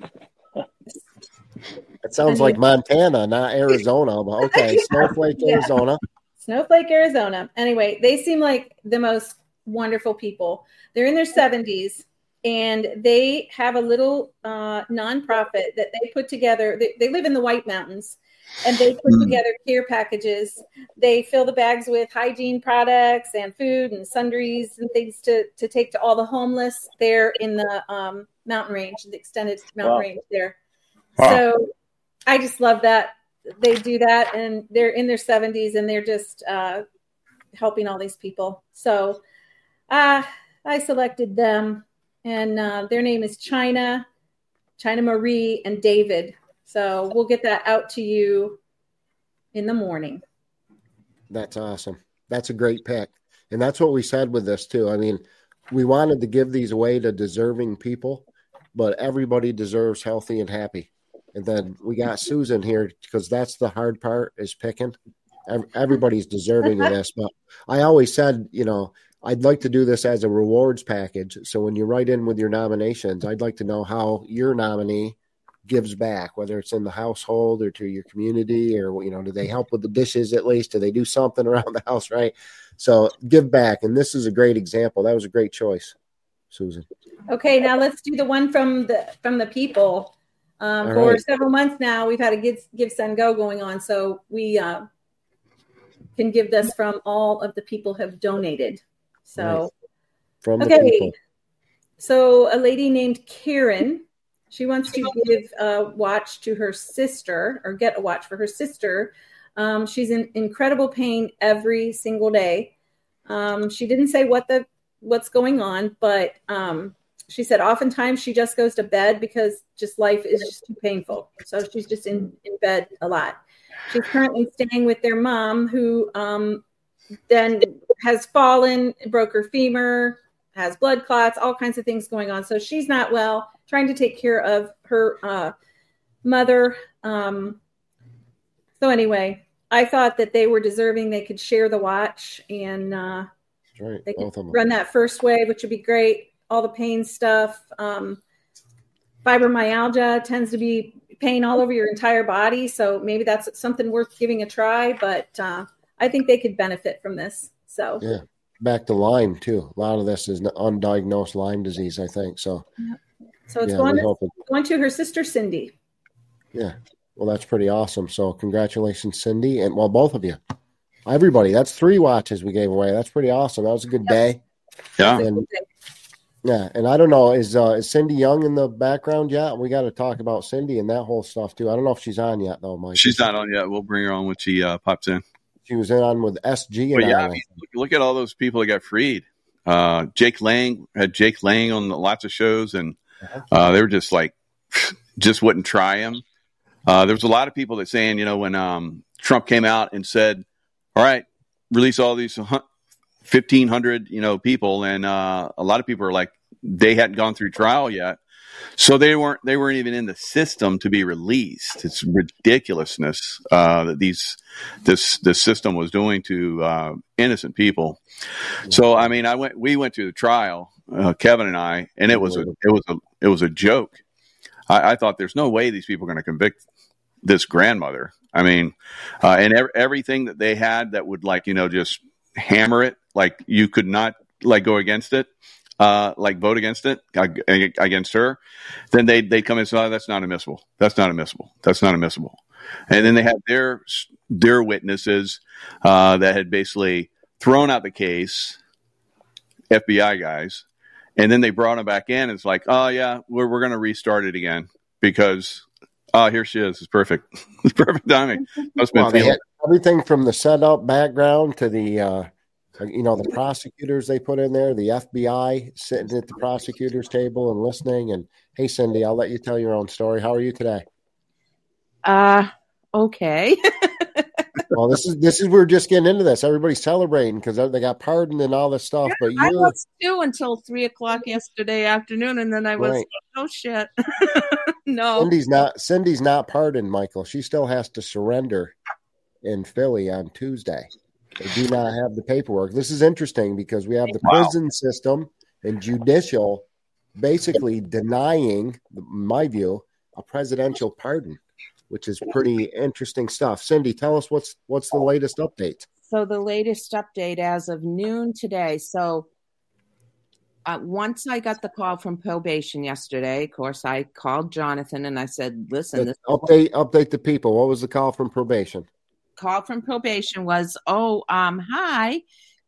That sounds like Montana, not Arizona, but okay. Snowflake, Yeah. Arizona. Snowflake, Arizona. Anyway, they seem like the most wonderful people. They're in their seventies, and they have a little uh, nonprofit that they put together. They, they live in the White Mountains, and they put Mm. together care packages. They fill the bags with hygiene products and food and sundries and things to, to take to all the homeless there in the um, mountain range, the extended mountain Wow. range there. Wow. So I just love that they do that, and they're in their seventies, and they're just uh, helping all these people. So uh, I selected them, and uh, their name is China, China Marie, and David. So we'll get that out to you in the morning. That's awesome. That's a great pick. And that's what we said with this too. I mean, we wanted to give these away to deserving people, but everybody deserves healthy and happy. And then we got Susan here because that's the hard part is picking. Ev- Everybody's deserving of this. But I always said, you know, I'd like to do this as a rewards package. So when you write in with your nominations, I'd like to know how your nominee gives back, whether it's in the household or to your community, or, you know, do they help with the dishes at least? Do they do something around the house, right? So give back. And this is a great example. That was a great choice, Susan. Okay, now let's do the one from the from the people. Um, All for right. several months now, we've had a give, give send go going on, so we uh, can give this from all of the people have donated. So, Right. From the okay, people. so a lady named Karen, she wants to give a watch to her sister, or get a watch for her sister. Um, she's in incredible pain every single day. Um, she didn't say what the what's going on, but um, she said oftentimes she just goes to bed because just life is just too painful. So she's just in, in bed a lot. She's currently staying with their mom, who um, then has fallen, broke her femur, has blood clots, all kinds of things going on. So she's not well, trying to take care of her uh, mother. Um, so anyway, I thought that they were deserving. They could share the watch, and uh, That's right. they Both could of them. run that first wave, which would be great. All the pain stuff. Um, fibromyalgia tends to be pain all over your entire body. So maybe that's something worth giving a try. But uh, I think they could benefit from this. So Yeah. Back to Lyme too. A lot of this is undiagnosed Lyme disease, I think. So, so it's yeah, going, we to, hope it, going to her sister, Cindy. yeah. Well, that's pretty awesome. So congratulations, Cindy. And well, both of you, everybody, that's three watches we gave away. That's pretty awesome. That was a good day. Yeah. And yeah. And I don't know, is, uh, is Cindy Young in the background yet? We got to talk about Cindy and that whole stuff too. I don't know if she's on yet though, Mike. She's not on yet. We'll bring her on when she uh, pops in. She was in on with S G and But yeah, I, I mean, look, look at all those people that got freed. Uh, Jake Lang had Jake Lang on the, lots of shows, and uh, they were just like, just wouldn't try him. Uh, there was a lot of people that saying, you know, when um, Trump came out and said, all right, release all these fifteen hundred, you know, people. And uh, a lot of people are like, they hadn't gone through trial yet. So they weren't, they weren't even in the system to be released. It's ridiculousness uh, that these, this, this system was doing to uh, innocent people. So, I mean, I went, we went to the trial, uh, Kevin and I, and it was a, it was a, it was a joke. I, I thought there's no way these people are going to convict this grandmother. I mean, uh, and ev- everything that they had that would, like, you know, just hammer it, like you could not like go against it, uh, like vote against it uh, against her, then they they come and say, oh, that's not admissible. That's not admissible. That's not admissible. And then they have their their witnesses uh, that had basically thrown out the case, F B I guys, and then they brought them back in. It's like, oh yeah, we're we're going to restart it again because oh, here she is. It's perfect. It's perfect timing. Must well, they had everything from the setup background to the, uh, you know, the prosecutors they put in there, the F B I sitting at the prosecutor's table and listening. And hey, Cindy, I'll let you tell your own story. How are you today? Uh, okay. Well, this is this is we're just getting into this. Everybody's celebrating because they got pardoned and all this stuff. But you, I was too until three o'clock yesterday afternoon, and then I was right. oh shit, no. Cindy's not Cindy's not pardoned, Michael. She still has to surrender in Philly on Tuesday. They do not have the paperwork. This is interesting because we have the wow. prison system and judicial basically denying, in my view, a presidential pardon, which is pretty interesting stuff. Cindy, tell us what's what's the latest update. So the latest update as of noon today. So uh, once I got the call from probation yesterday, of course, I called Jonathan and I said, listen. This update update the people. What was the call from probation? Call from probation was, oh, um, hi,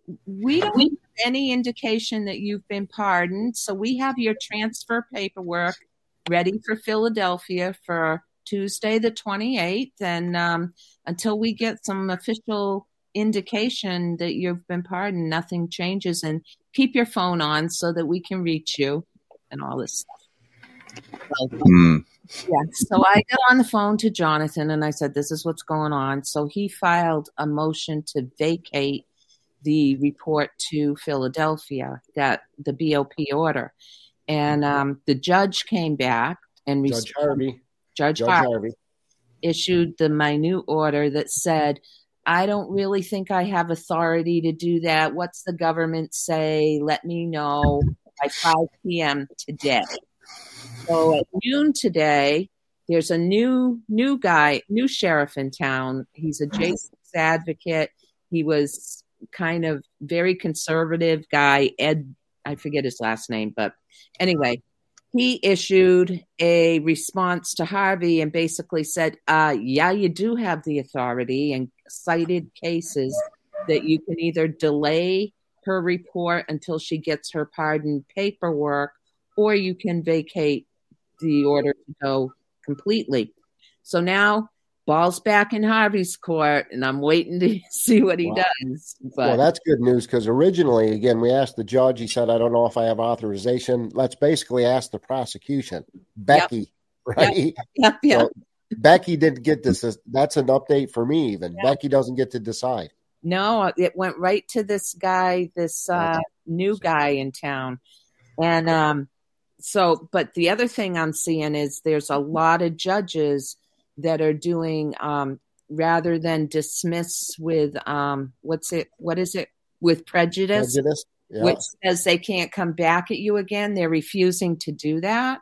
we don't have any indication that you've been pardoned. So we have your transfer paperwork ready for Philadelphia for Tuesday, the twenty-eighth. And um, until we get some official indication that you've been pardoned, nothing changes. And keep your phone on so that we can reach you and all this stuff. So, mm. Yeah. So I got on the phone to Jonathan and I said, this is what's going on. So he filed a motion to vacate the report to Philadelphia, that the B O P order. And um, the judge came back and Judge Harvey. Judge, Judge Harvey, Harvey issued the minute order that said, I don't really think I have authority to do that. What's the government say? Let me know by five p.m. today. So at noon today, there's a new new guy, new sheriff in town. He's a J six advocate. He was kind of very conservative guy, Ed, I forget his last name, but anyway, he issued a response to Harvey and basically said, uh, yeah, you do have the authority, and cited cases that you can either delay her report until she gets her pardon paperwork, or you can vacate the order to go completely. So now ball's back in Harvey's court, and I'm waiting to see what he wow. does. But, well, that's good news because originally, again, we asked the judge. He said, I don't know if I have authorization. Let's basically ask the prosecution, Becky, yep. right? Yep, yep. yep. So Becky didn't get this. That's an update for me even. Yep. Becky doesn't get to decide. No, it went right to this guy, this uh, new guy in town. And um, so, but the other thing I'm seeing is there's a lot of judges that are doing, um, rather than dismiss with, um, what's it, what is it, with prejudice, prejudice? Yeah. Which says they can't come back at you again. They're refusing to do that.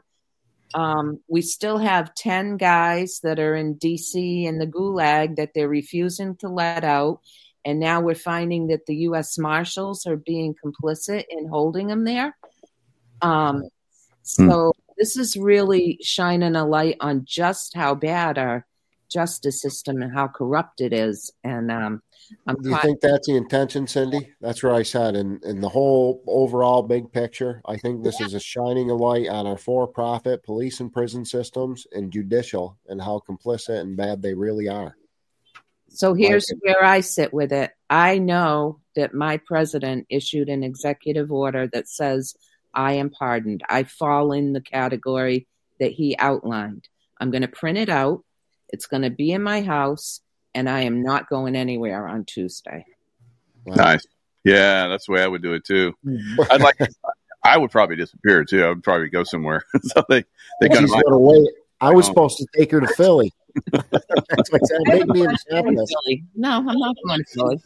Um, we still have ten guys that are in D C in the gulag that they're refusing to let out. And now we're finding that the U S Marshals are being complicit in holding them there. Um, so hmm. this is really shining a light on just how bad our justice system and how corrupt it is. And um, I'm do you think that's the intention, Cindy? That's where I said in, in the whole overall big picture, I think this yeah. is a shining a light on our for-profit police and prison systems and judicial and how complicit and bad they really are. So here's where I sit with it. I know that my president issued an executive order that says I am pardoned. I fall in the category that he outlined. I'm going to print it out. It's going to be in my house, and I am not going anywhere on Tuesday. Wow. Nice. Yeah, that's the way I would do it too. I'd like. To, I would probably disappear too. I would probably go somewhere. so they they got to wait. I was supposed to take her to Philly. That's like that made me No, I'm not going to Philly.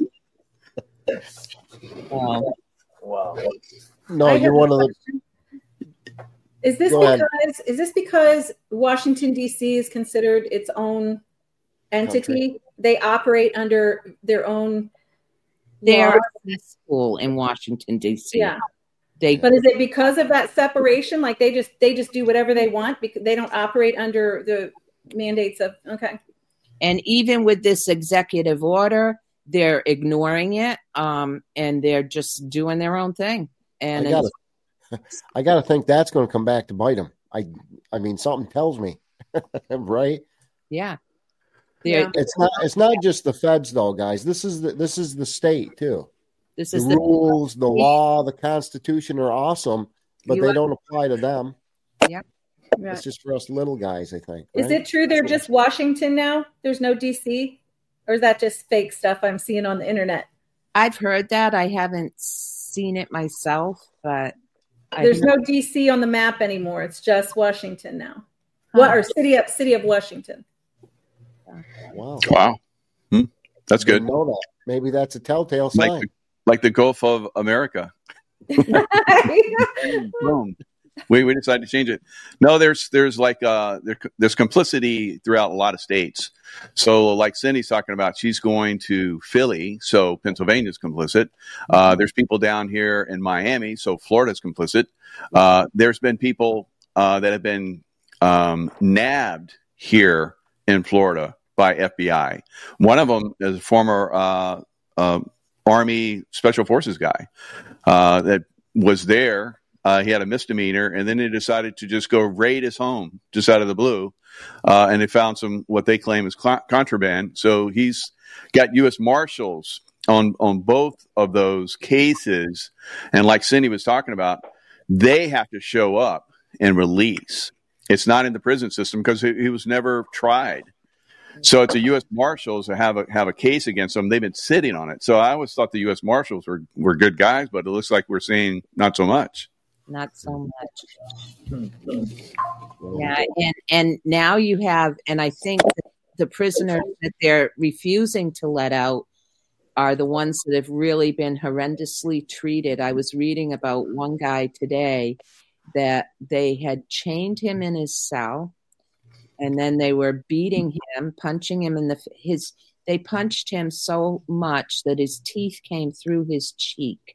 Wow. Wow. No, you're one of the. Is this Go because ahead. is this because Washington D C is considered its own entity? Okay. They operate under their own They're Yeah. a school in Washington, D C. Yeah. They, But is it because of that separation? Like they just they just do whatever they want because they don't operate under the mandates of okay. And even with this executive order, they're ignoring it, um, and they're just doing their own thing. And I gotta, I gotta think that's going to come back to bite them. I, I mean, something tells me, right? Yeah. Yeah. It's not. It's not just the feds, though, guys. This is the. This is the state too. This The is the rules, the law, the Constitution are awesome, but You they are- don't apply to them. Yep. Right. It's just for us little guys, I think. Is right? it true they're just Washington now? There's no D C? Or is that just fake stuff I'm seeing on the internet? I've heard that. I haven't seen it myself, but I There's heard- no D C on the map anymore. It's just Washington now. Huh. What or city of city of Washington? Wow. Wow. Hmm. That's good. Didn't know that. Maybe that's a telltale sign. Like the, like the Gulf of America. Boom. We we decided to change it. No, there's there's like uh there, there's complicity throughout a lot of states. So like Cindy's talking about, she's going to Philly, so Pennsylvania's complicit. Uh, there's people down here in Miami, so Florida's complicit. Uh, there's been people uh, that have been um, nabbed here in Florida by F B I. One of them is a former uh, uh, Army Special Forces guy uh, that was there. Uh, he had a misdemeanor, and then they decided to just go raid his home just out of the blue. Uh, and they found some, what they claim is cl- contraband. So he's got U S Marshals on, on both of those cases. And like Cindy was talking about, they have to show up and release. It's not in the prison system because he, he was never tried. So it's a U S Marshals that have a, have a case against them. They've been sitting on it. So I always thought the U S Marshals were, were good guys, but it looks like we're seeing not so much. Not so much. Yeah, and and now you have, and I think that the prisoners that they're refusing to let out are the ones that have really been horrendously treated. I was reading about one guy today that they had chained him in his cell, and then they were beating him, punching him in the his. They punched him so much that his teeth came through his cheek.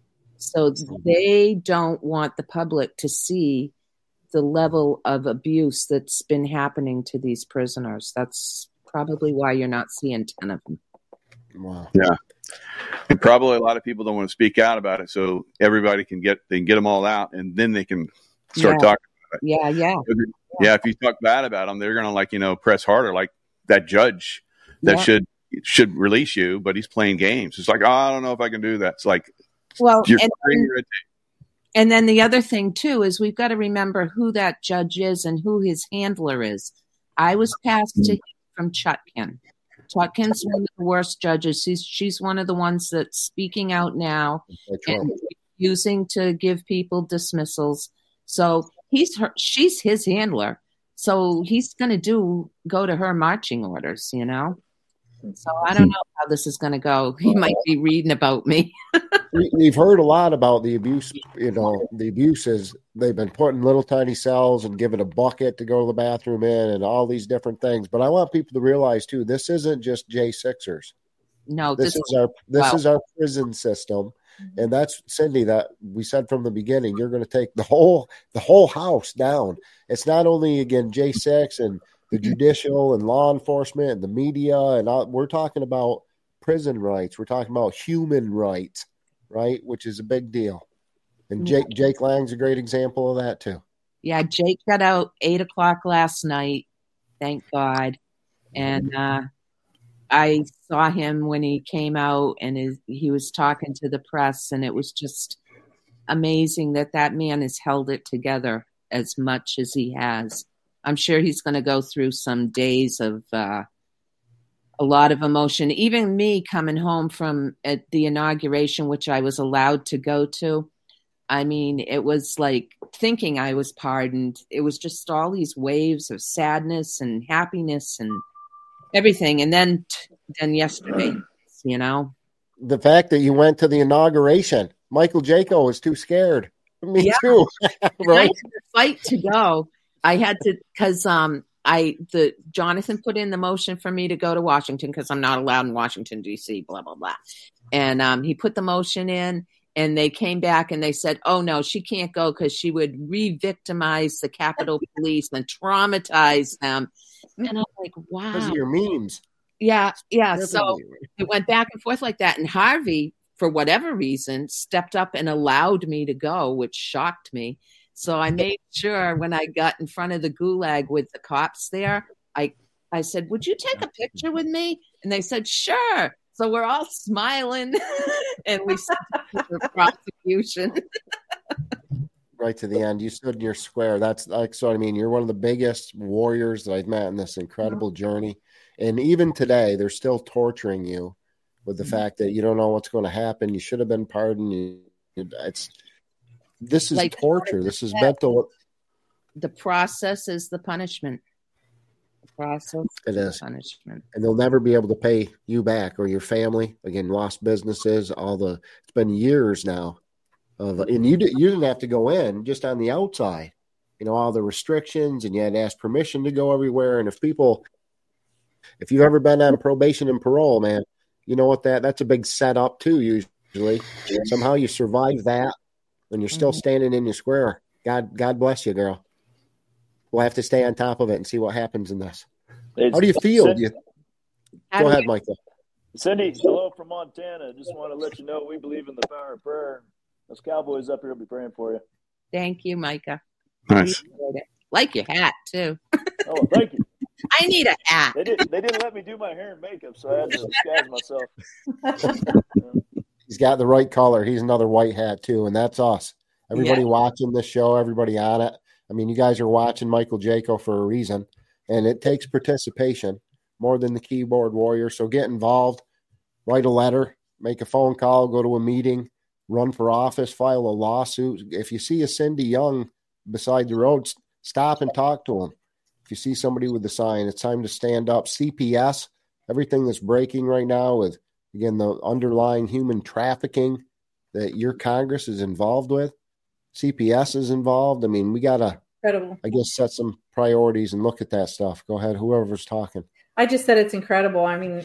So they don't want the public to see the level of abuse that's been happening to these prisoners. That's probably why you're not seeing ten of them. Wow. Yeah. And probably a lot of people don't want to speak out about it. So everybody can get, they can get them all out and then they can start Yeah. talking about it. Yeah, yeah. Yeah. If you talk bad about them, they're going to like, you know, press harder, like that judge that Yeah. should, should release you, but he's playing games. It's like, oh, I don't know if I can do that. It's like, Well, you're and, and, and, and then the other thing too is we've got to remember who that judge is and who his handler is. I was passed to him from Chutkin. Chutkin's one of the worst judges. She's she's one of the ones that's speaking out now and refusing to give people dismissals. So he's her, she's his handler. So he's going to do go to her marching orders, you know. So I don't know how this is going to go. He might be reading about me. we, we've heard a lot about the abuse, you know, the abuses. They've been put in little tiny cells and given a bucket to go to the bathroom in and all these different things. But I want people to realize, too, this isn't just J sixers. No, This, this, is our this wow. is our prison system. And that's, Cindy, that we said from the beginning, you're going to take the whole the whole house down. It's not only, again, J six and the judicial and law enforcement and the media, and all, we're talking about prison rights. We're talking about human rights, right? Which is a big deal. And Jake Jake Lang's a great example of that too. Yeah, Jake got out eight o'clock last night, thank God. And uh, I saw him when he came out, and his, he was talking to the press, and it was just amazing that that man has held it together as much as he has. I'm sure he's going to go through some days of uh, a lot of emotion. Even me coming home from at the inauguration, which I was allowed to go to, I mean, it was like thinking I was pardoned. It was just all these waves of sadness and happiness and everything. And then, then yesterday, you know, the fact that you went to the inauguration, Michael Jaco was too scared. Me yeah. too. Right? I had to fight to go. I had to, cause um, I, the Jonathan put in the motion for me to go to Washington because I'm not allowed in Washington, D C, blah, blah, blah. And um, he put the motion in, and they came back and they said, oh, no, she can't go because she would re-victimize the Capitol Police and traumatize them. And I'm like, wow. Because of your memes. Yeah, yeah. So it went back and forth like that. And Harvey, for whatever reason, stepped up and allowed me to go, which shocked me. So I made sure when I got in front of the gulag with the cops there, I, I said, would you take a picture with me? And they said, sure. So we're all smiling and we stood for prosecution. Right to the end. You stood in your square. That's like, so I mean, you're one of the biggest warriors that I've met in this incredible journey. And even today, they're still torturing you with the fact that you don't know what's going to happen. You should have been pardoned. It's, this is like torture. This is mental. The process is the punishment. The process it is the punishment. And they'll never be able to pay you back or your family. Again, lost businesses, all the, it's been years now. Of, and you, you didn't have to go in, just on the outside. You know, all the restrictions, and you had to ask permission to go everywhere. And if people, if you've ever been on probation and parole, man, you know what that, that's a big setup too, usually. Somehow you survive that and you're still standing in your square. God, God bless you, girl. We'll have to stay on top of it and see what happens in this. It's, How do you feel? Cindy, you, go ahead, Michael. Cindy, hello from Montana. Just want to let you know we believe in the power of prayer. Those Cowboys up here will be praying for you. Thank you, Micah. Nice. Like your hat, too. Oh, thank you. I need a hat. They didn't, they didn't let me do my hair and makeup, so I had to disguise myself. Yeah. He's got the right color. He's another white hat, too, and that's us. Everybody yeah. watching this show, everybody on it. I mean, you guys are watching Michael Jaco for a reason, and it takes participation more than the keyboard warrior. So get involved, write a letter, make a phone call, go to a meeting, run for office, file a lawsuit. If you see a Cindy Young beside the road, stop and talk to him. If you see somebody with a sign, it's time to stand up. C P S, everything that's breaking right now with, again, the underlying human trafficking that your Congress is involved with. C P S is involved. I mean, we got to, I guess, set some priorities and look at that stuff. Go ahead, whoever's talking. I just said it's incredible. I mean,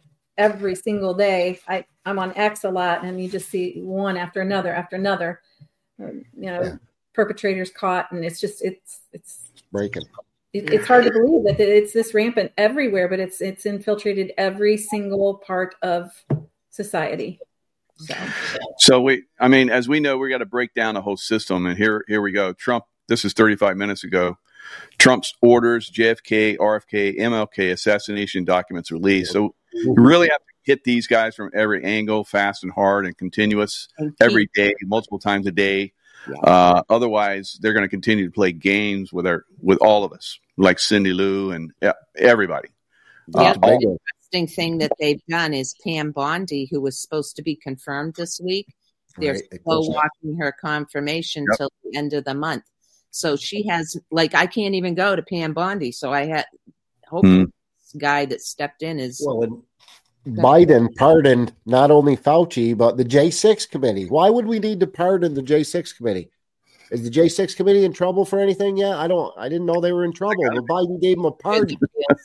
every single day, I, I'm on X a lot, and you just see one after another after another, you know, yeah. perpetrators caught, and it's just, it's, it's breaking. It, it's hard to believe that it's this rampant everywhere, but it's, it's infiltrated every single part of society. So. so we, I mean, as we know, we got to break down the whole system, and here, here we go. Trump, this is thirty-five minutes ago. Trump's orders, J F K, R F K, M L K assassination documents released. So you really have to hit these guys from every angle, fast and hard and continuous, every day, multiple times a day. Uh, otherwise, they're going to continue to play games with our, with all of us, like Cindy Lou and yeah, everybody. Yeah, uh, the interesting thing that they've done is Pam Bondi, who was supposed to be confirmed this week, they're right. still watching her confirmation yep. till the end of the month. So she has, like, I can't even go to Pam Bondi. So I had, hopefully, mm. this guy that stepped in is. Well, Biden pardoned not only Fauci, but the J six committee. Why would we need to pardon the J six committee? Is the J six committee in trouble for anything yet? I don't, I didn't know they were in trouble, but Biden gave them a pardon.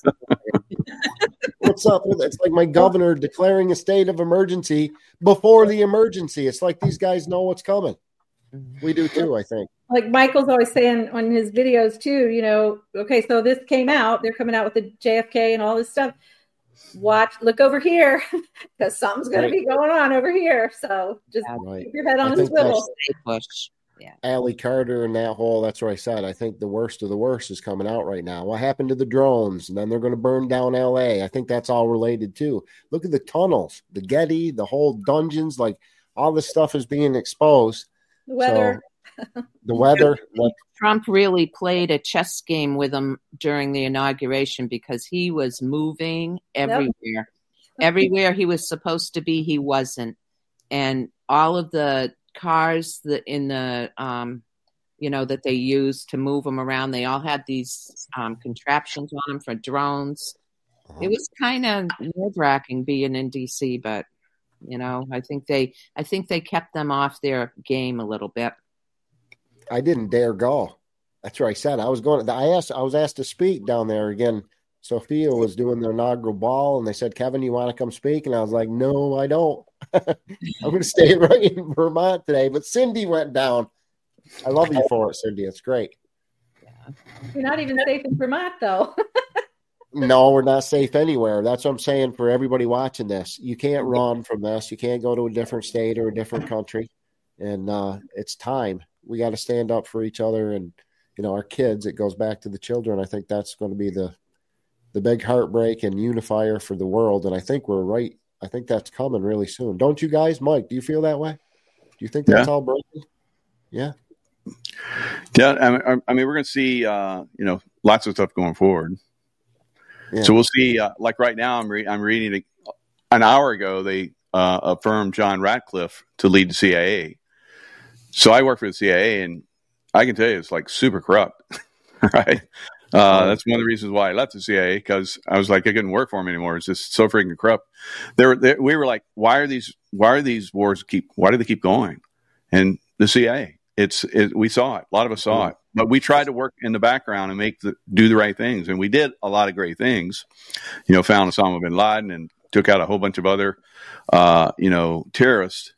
What's up? It's like my governor declaring a state of emergency before the emergency. It's like these guys know what's coming. We do too, I think. Like Michael's always saying on his videos too, you know, okay, so this came out, they're coming out with the J F K and all this stuff. Watch, look over here, because something's going right. to be going on over here. So just right. keep your head on a swivel. Yeah. Allie Carter and that whole, that's what I said. I think the worst of the worst is coming out right now. What happened to the drones? And then they're going to burn down L A. I think that's all related too. Look at the tunnels, the Getty, the whole dungeons, like all this stuff is being exposed. The weather. So, the weather. Like, Trump really played a chess game with him during the inauguration because he was moving everywhere. Yep. Everywhere he was supposed to be, he wasn't. And all of the cars that in the, um, you know, that they used to move them around, they all had these um, contraptions on them for drones. Uh-huh. It was kind of nerve-wracking being in D C, but, you know, I think they, I think they kept them off their game a little bit. I didn't dare go. That's what I said. I was going. I asked. I was asked to speak down there again. Sophia was doing the inaugural ball, and they said, "Kevin, you want to come speak?" And I was like, "No, I don't." I'm going to stay right in Vermont today. But Cindy went down. I love you for it, Cindy. It's great. You're not even safe in Vermont, though. No, we're not safe anywhere. That's what I'm saying for everybody watching this. You can't run from this. You can't go to a different state or a different country. And uh, it's time. We got to stand up for each other and, you know, our kids. It goes back to the children. I think that's going to be the the big heartbreak and unifier for the world. And I think we're right. I think that's coming really soon. Don't you guys? Mike, do you feel that way? Do you think that's yeah. all broken? Yeah. Yeah. I mean, I mean we're going to see, uh, you know, lots of stuff going forward. Yeah. So we'll see. Uh, like right now, I'm re- I'm reading a, an hour ago they uh, affirmed John Ratcliffe to lead the C I A. So I work for the C I A, and I can tell you it's like super corrupt, right? Uh, that's one of the reasons why I left the C I A, because I was like I couldn't work for them anymore. It's just so freaking corrupt. There, we were like, why are these why are these wars keep why do they keep going? And the C I A, it's it, we saw it. A lot of us saw it. But we tried to work in the background and make the do the right things, and we did a lot of great things. You know, found Osama bin Laden and took out a whole bunch of other, uh, you know, terrorists.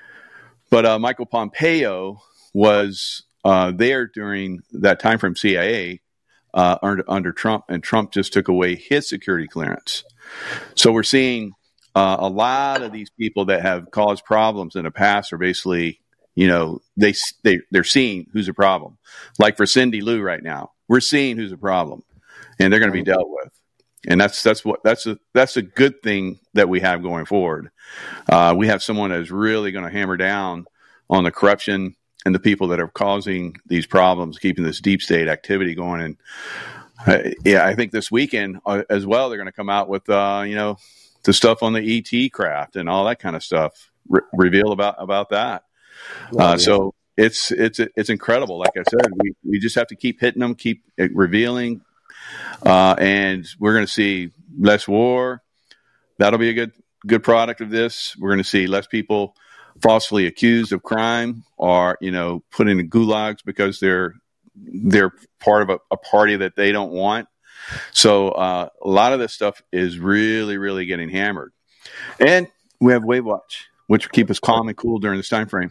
But uh, Michael Pompeo was uh, there during that time frame. C I A uh, under, under Trump, and Trump just took away his security clearance. So we're seeing uh, a lot of these people that have caused problems in the past are basically. You know, they, they, they're seeing who's a problem. Like for Cindy Lou right now, we're seeing who's a problem, and they're going to be dealt with. And that's, that's what, that's a, that's a good thing that we have going forward. Uh, we have someone that's really going to hammer down on the corruption and the people that are causing these problems, keeping this deep state activity going. And uh, yeah, I think this weekend uh, as well, they're going to come out with, uh, you know, the stuff on the E T craft and all that kind of stuff, re- reveal about, about that. Uh, so it's it's it's incredible. Like I said, we, we just have to keep hitting them, keep revealing, uh, and we're going to see less war. That'll be a good good product of this. We're going to see less people falsely accused of crime or you know put in gulags because they're they're part of a, a party that they don't want. So uh, a lot of this stuff is really really getting hammered, and we have Wave Watch, which will keep us calm and cool during this time frame.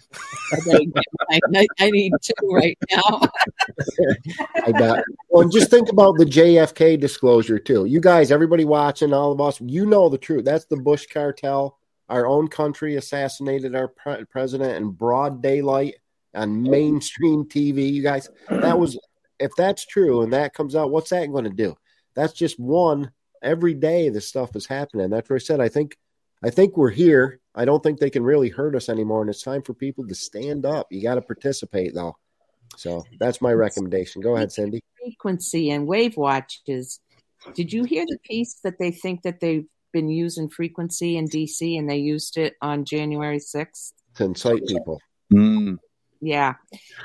I, I need two right now. I bet. Well, and just think about the J F K disclosure, too. You guys, everybody watching, all of us, you know the truth. That's the Bush cartel. Our own country assassinated our pre- president in broad daylight on mainstream T V. You guys, that was, if that's true and that comes out, what's that going to do? That's just one. Every day this stuff is happening. That's what I said. I think, I think we're here. I don't think they can really hurt us anymore, and it's time for people to stand up. You got to participate, though. So that's my recommendation. Go ahead, Cindy. Frequency and Wave Watches. Did you hear the piece that they think that they've been using frequency in D C and they used it on January sixth? To incite people. Mm. Yeah.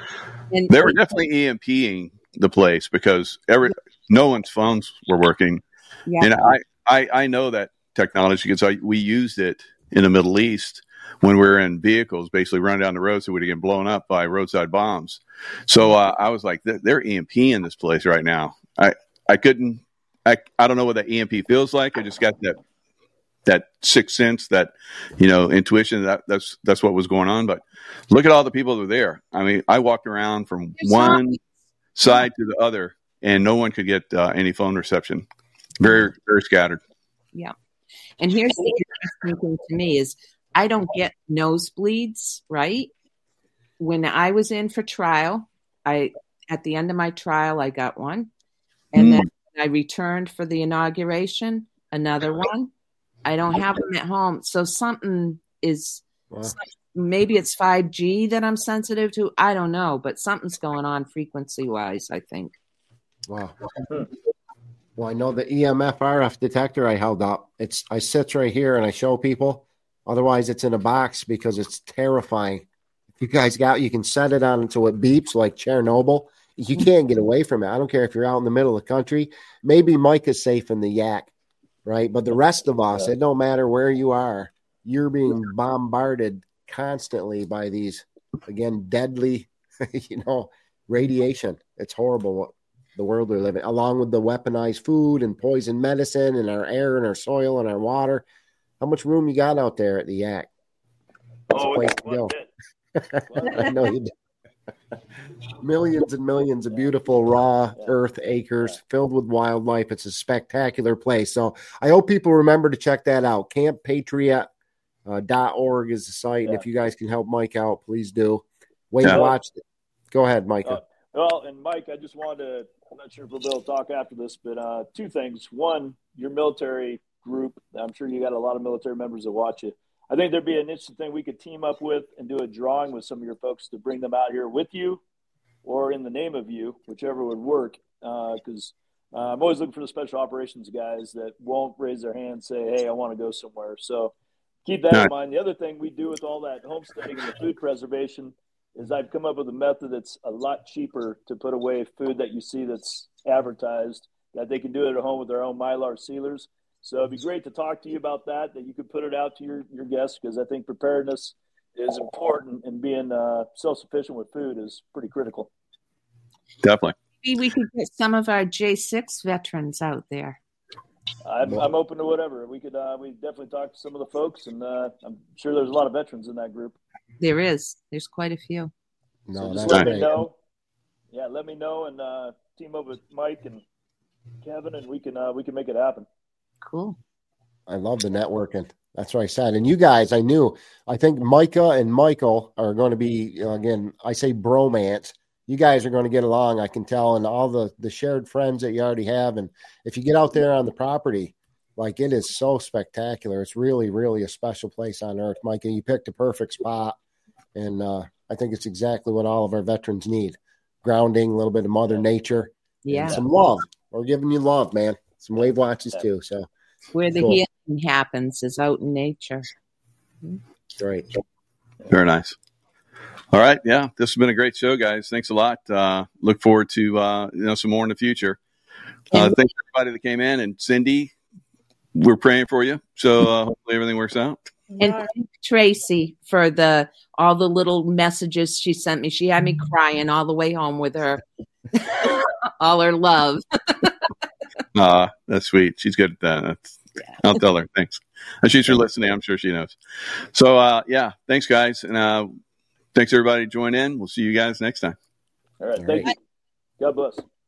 And they were definitely EMPing the place because every no one's phones were working. Yeah. And I, I, I know that technology because I, we used it in the Middle East when we were in vehicles, basically running down the road so we'd get blown up by roadside bombs. So uh, I was like, they're EMPing this place right now. I, I couldn't, I, I don't know what that E M P feels like. I just got that, that sixth sense, that, you know, intuition, that that's, that's what was going on. But look at all the people that were there. I mean, I walked around from There's one not- side to the other and no one could get uh, any phone reception. Very, very scattered. Yeah. And here's the interesting thing to me is I don't get nosebleeds, right? When I was in for trial, I at the end of my trial, I got one. And mm. then I returned for the inauguration, another one. I don't have them at home. So something is, wow. maybe it's five G that I'm sensitive to. I don't know, but something's going on frequency-wise, I think. Wow. Well, I know the E M F R F detector I held up. It's I sit right here and I show people. Otherwise, it's in a box because it's terrifying. If you guys got, you can set it on until it beeps like Chernobyl. You can't get away from it. I don't care if you're out in the middle of the country. Maybe Mike is safe in the yak, right? But the rest of us, it don't matter where you are. You're being bombarded constantly by these, again, deadly, you know, radiation. It's horrible. The world we live in, along with the weaponized food and poison medicine and our air and our soil and our water. How much room you got out there at the yak? It's oh, a place to go. I know you do. Millions and millions of beautiful raw yeah. earth acres yeah. filled with wildlife. It's a spectacular place. So I hope people remember to check that out. camp patriot dot org is the site. Yeah. And if you guys can help Mike out, please do. Wait, yeah. watch it. Go ahead, Micah. Uh, well, and Mike, I just wanted to, I'm not sure if we'll be able to talk after this, but uh, two things. One, your military group, I'm sure you got a lot of military members that watch it. I think there'd be an interesting thing we could team up with and do a drawing with some of your folks to bring them out here with you or in the name of you, whichever would work. Because uh, uh, I'm always looking for the special operations guys that won't raise their hand and say, hey, I want to go somewhere. So keep that in mind. The other thing we do with all that homesteading and the food preservation is I've come up with a method that's a lot cheaper to put away food that you see that's advertised, that they can do it at home with their own Mylar sealers. So it'd be great to talk to you about that, that you could put it out to your, your guests, because I think preparedness is important, and being uh, self-sufficient with food is pretty critical. Definitely. Maybe we could get some of our J six veterans out there. I'm, I'm open to whatever. We could uh, we definitely talk to some of the folks, and uh, I'm sure there's a lot of veterans in that group. There is. There's quite a few. No, so just let me know. Yeah, let me know, and uh, team up with Mike and Kevin, and we can uh, we can make it happen. Cool. I love the networking. That's what I said. And you guys, I knew, I think Micah and Michael are going to be, again, I say bromance. You guys are going to get along, I can tell, and all the, the shared friends that you already have. And if you get out there on the property, like, it is so spectacular. It's really, really a special place on earth. Micah, you picked a perfect spot. And uh, I think it's exactly what all of our veterans need. Grounding, a little bit of Mother Nature. Yeah. And some love. We're giving you love, man. Some wave watches too. So where the cool. healing happens is out in nature. Great. Very nice. All right. Yeah. This has been a great show, guys. Thanks a lot. Uh, look forward to, uh, you know, some more in the future. Uh, thanks everybody that came in, and Cindy, we're praying for you. So uh, hopefully everything works out. And thank Tracy for the, all the little messages she sent me. She had me crying all the way home with her, all her love. Ah, that's sweet. She's good at that. That's, yeah. I'll tell her. Thanks. And she's for listening. I'm sure she knows. So, uh, yeah, thanks, guys. And uh, thanks, everybody, to join in. We'll see you guys next time. All right. Thank you. God bless.